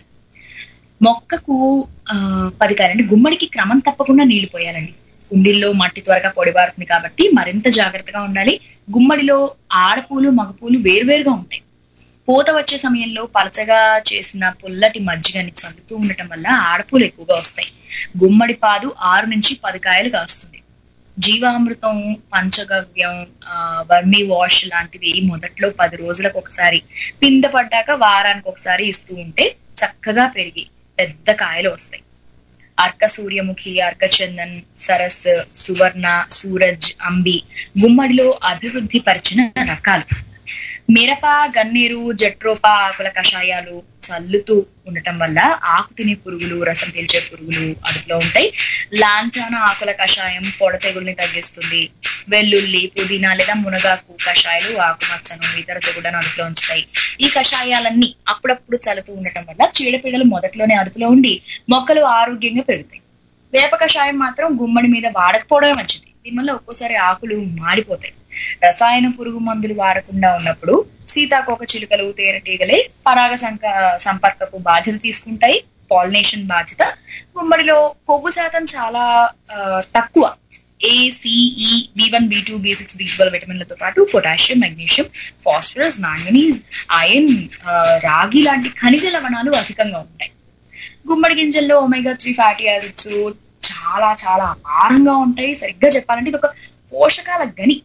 మొక్కకు ఆ పది కారండి గుమ్మడికి క్రమం తప్పకుండా నీళ్లు పోయాలండి. కుండీల్లో మట్టి త్వరగా పొడిబారుతుంది కాబట్టి మరింత జాగ్రత్తగా ఉండాలి. గుమ్మడిలో ఆడపూలు, మగపూలు వేరువేరుగా ఉంటాయి. పూత వచ్చే సమయంలో పలచగా చేసిన పుల్లటి మజ్జిగని చల్లుతూ ఉండటం వల్ల ఆడపూలు ఎక్కువగా వస్తాయి. గుమ్మడి పాదు ఆరు నుంచి పది కాయలు కాస్తుంది. జీవామృతం, పంచగవ్యం, ఆ వర్మీ వాష్ లాంటివి మొదట్లో పది రోజులకు ఒకసారి, పింద పడ్డాక వారానికి ఒకసారి ఇస్తూ ఉంటే చక్కగా పెరిగి పెద్ద కాయలు వస్తాయి. అర్క సూర్యముఖి, అర్క చందన్, సరస్, సువర్ణ, సూరజ్, అంబి గుమ్మడిలో అభివృద్ధి పరిచిన రకాలు. మిరప, గన్నేరు, జట్రోపా ఆకుల కషాయాలు చల్లుతూ ఉండటం వల్ల ఆకు తినే పురుగులు, రసం పీల్చే పురుగులు అదుపులో ఉంటాయి. లాంఛాన ఆకుల కషాయం పొడ తెగుల్ని తగ్గిస్తుంది. వెల్లుల్లి, పుదీనా లేదా మునగాకు కషాయాలు ఆకుమచ్చను, ఇతర తెగుళ్లను అదుపులో ఉంచుతాయి. ఈ కషాయాలన్నీ అప్పుడప్పుడు చల్లుతూ ఉండటం వల్ల చీడపీడలు మొదట్లోనే అదుపులో ఉండి మొక్కలు ఆరోగ్యంగా పెరుగుతాయి. వేప కషాయం మాత్రం గుమ్మడి మీద వాడకపోవడమే మంచిది. దీనివల్ల ఒక్కోసారి ఆకులు మాడిపోతాయి. రసాయన పురుగు మందులు వాడకుండా ఉన్నప్పుడు సీతాకోక చిలుకలు, తేనెటీగలే పరాగ సంక సంపర్కపు బాధ్యత తీసుకుంటాయి. పాలినేషన్ బాధ్యత. గుమ్మడిలో కొవ్వు శాతం చాలా తక్కువ. A, C E, B one, B two, B six, B twelve విటమిన్లతో పాటు potassium, magnesium, phosphorus, manganese, iron, రాగి లాంటి ఖనిజ లవణాలు అధికంగా ఉంటాయి. గుమ్మడి గింజల్లో ఒమేగా త్రీ ఫ్యాటీ యాసిడ్స్ చాలా చాలా అపారంగా ఉంటాయి. సరిగ్గా చెప్పాలంటే ఇది ఒక పోషకాల గని.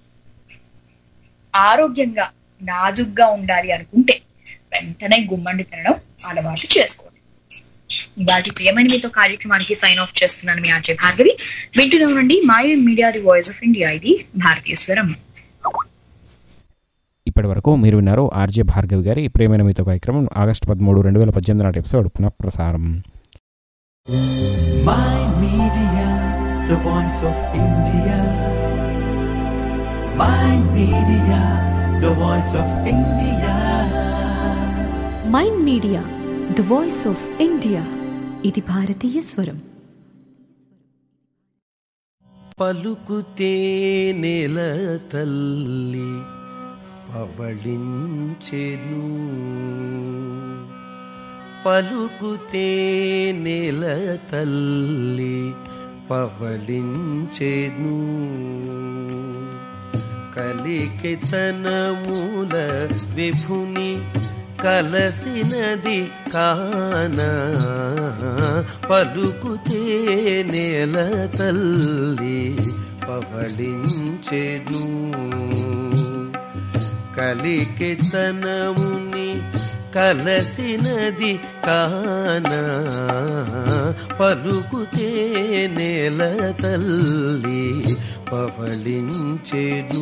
ఆరోగ్యంగా నాజుగ్గా ఉండాలి అనుకుంటే వెంటనే గుమ్మడి తినడం అలవాటు చేసుకోండి. ఇవాళ ప్రియమైన మీతో కార్యక్రమానికి సైన్ ఆఫ్ చేస్తున్నాను మీ ఆర్జే భార్గవి. వింటూనే ఉండండి my media the voice of India. ఇది భారతీయ స్వరం. ఇప్పటి వరకు మీరు విన్నారు ఆర్జే భార్గవి గారి ప్రియమైన మీతో కార్యక్రమం ఆగస్టు పదమూడు రెండు వేల పద్దెనిమిది నాటి ఎపిసోడ్ పునః ప్రసారం. My Media, the voice of India. My Media, the voice of India. Mind media the voice of India. ఇది భారతీయ స్వరం. పలుకుతే నేల తల్లి పవళించెను, పలుకుతే నేల తల్లి పవళించెను. కలికితనమూల విభుని కలసినది కాన, పలుకుతే నేల తల్లి పవళించెను. కలికితనముని కలసినది కాన, పలుకుతే నేల తల్లి పవళించెను.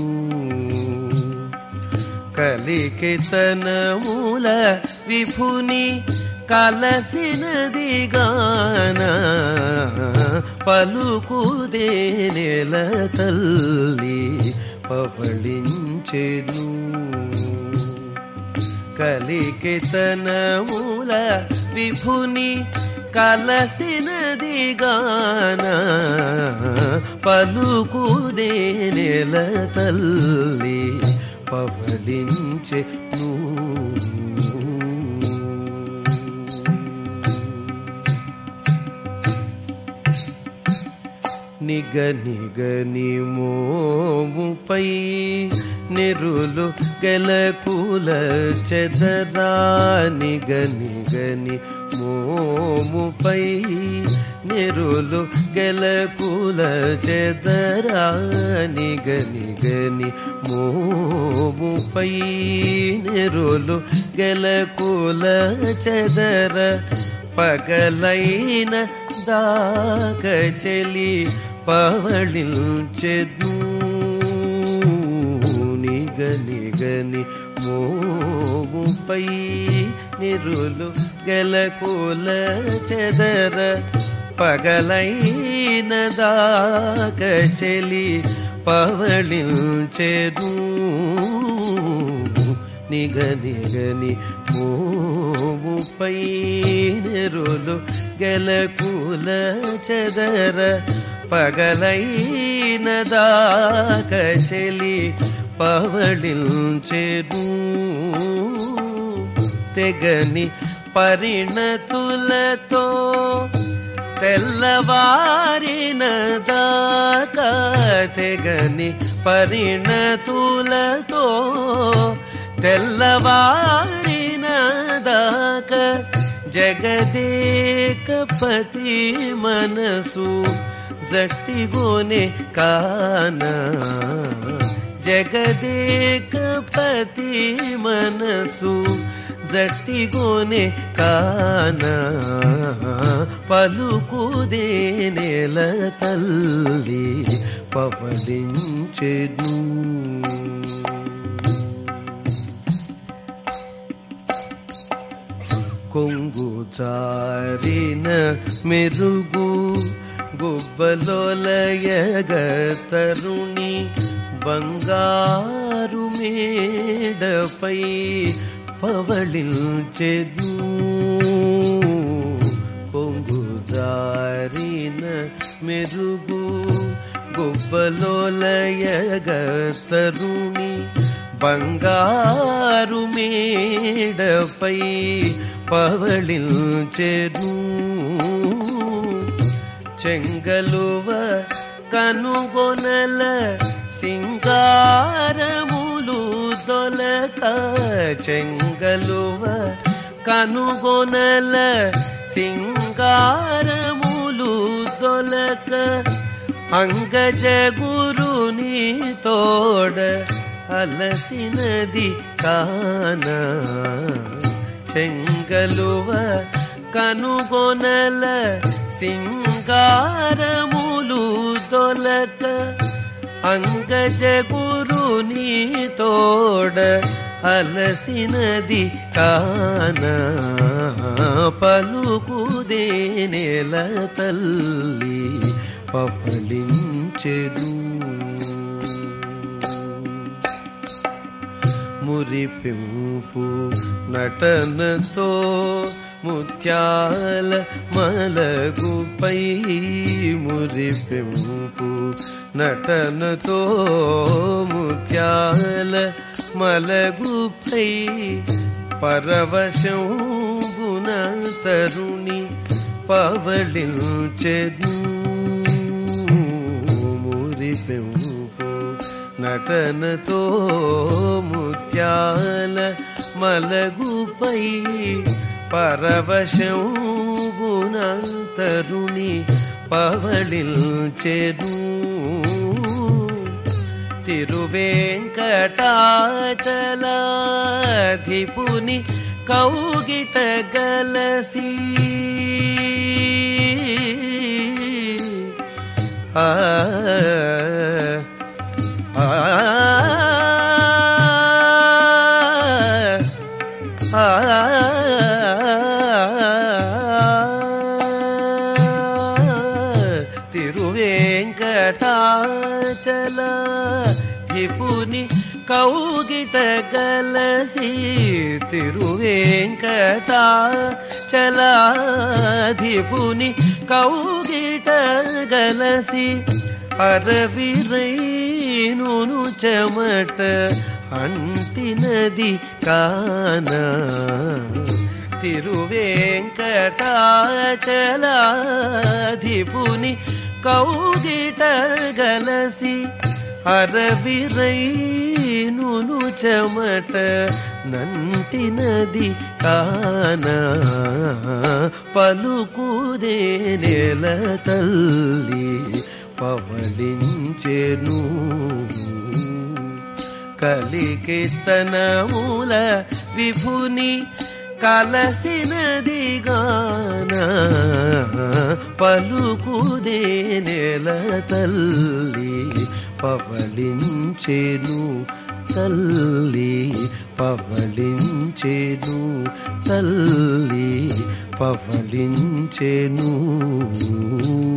కలికితనమూల విభుని కలసినది గాన, పలుకుదే నేల తల్లి పవళించెను. కలికితనమూల విభుని కలసినది గాన, పలుకుదే నేల తల్లి పవళించెను. నిగ నిగని మోముపై నిరులు గెలకుల చెదరా, నిగ నిగని మోముపై నిరులు గెలకుల చెదరా, నిగ నిగని మోముపై నిరులు గెలకుల చెదర, పగలైన దాక చెలి పవళించెను. నిగ నిగని మోముపై నిరులు గెలకుల చెదర, పగలైన దాక చెలి పవళించెను. నిగ నిగని మోముపై నిరులు గెలకుల చెదర, పగలైన దాక చెలి పవళించెను. తెగని పరిణతులతో తెల్లవారిన దాకా, తెగని పరిణతులతో తెల్లవారిన దాకా, జగదేకపతి మనసు జట్టిగోనే కాన, జగదేకపతి మనసు జట్టిగోనే కాన, పలుకుదే నేల తల్లి పవళించెను. కొంగు జారిన మెరుగు గుబ్బలోలయగ తరుణి, బంగారు మేడపై పవళించెను. కొంగు జారిన మెరుగు గుబ్బలోలయగ తరుణి, బంగారు మేడపై పవళించెను. చెంగలువ కనుగొనల సింగారములు దొలక, చెంగలువ కనుగొనల సింగారములు దొలక, అంగజ గురుని తోడ అలసినది కాన, చెంగలువ కనుగొనల సింగారములు దొలక, అంగజ గురుని తోడ అలసినది కాన, పలుకుదే నేల తల్లి పవళించెను. మురిపింపు నటనతో ముత్యాల మలగుపై, మురిపింపు నటనతో ముత్యాల మలగుపై, పరవశంబున తరుణి పవళించెను. నటనతో ముత్యాల మలగుపై పరవశం గుణంతరుని పవళించెను. తిరువేంకటాచలాధిపుని కౌగిట గలసి ఆ ఆ తిరువేంకటాచలాధిపుని కౌగిట గలసి తిరువేంకటాచలాధిపుని కౌగిట గలసి అరవిరైనును చెమట అంటినది కానా. తిరువేంకటాచలాధిపుని కౌగిట గలసి అరవిరైనును చెమట నంటినది కానా. పలుకుదే నెల తల్లి పవళించెను. కలికితనముల విభుని కలసినది గానా. పలుకుదే నెల తల్లి పవళించెను. తల్లి పవళించెను. తల్లి పవళించెను.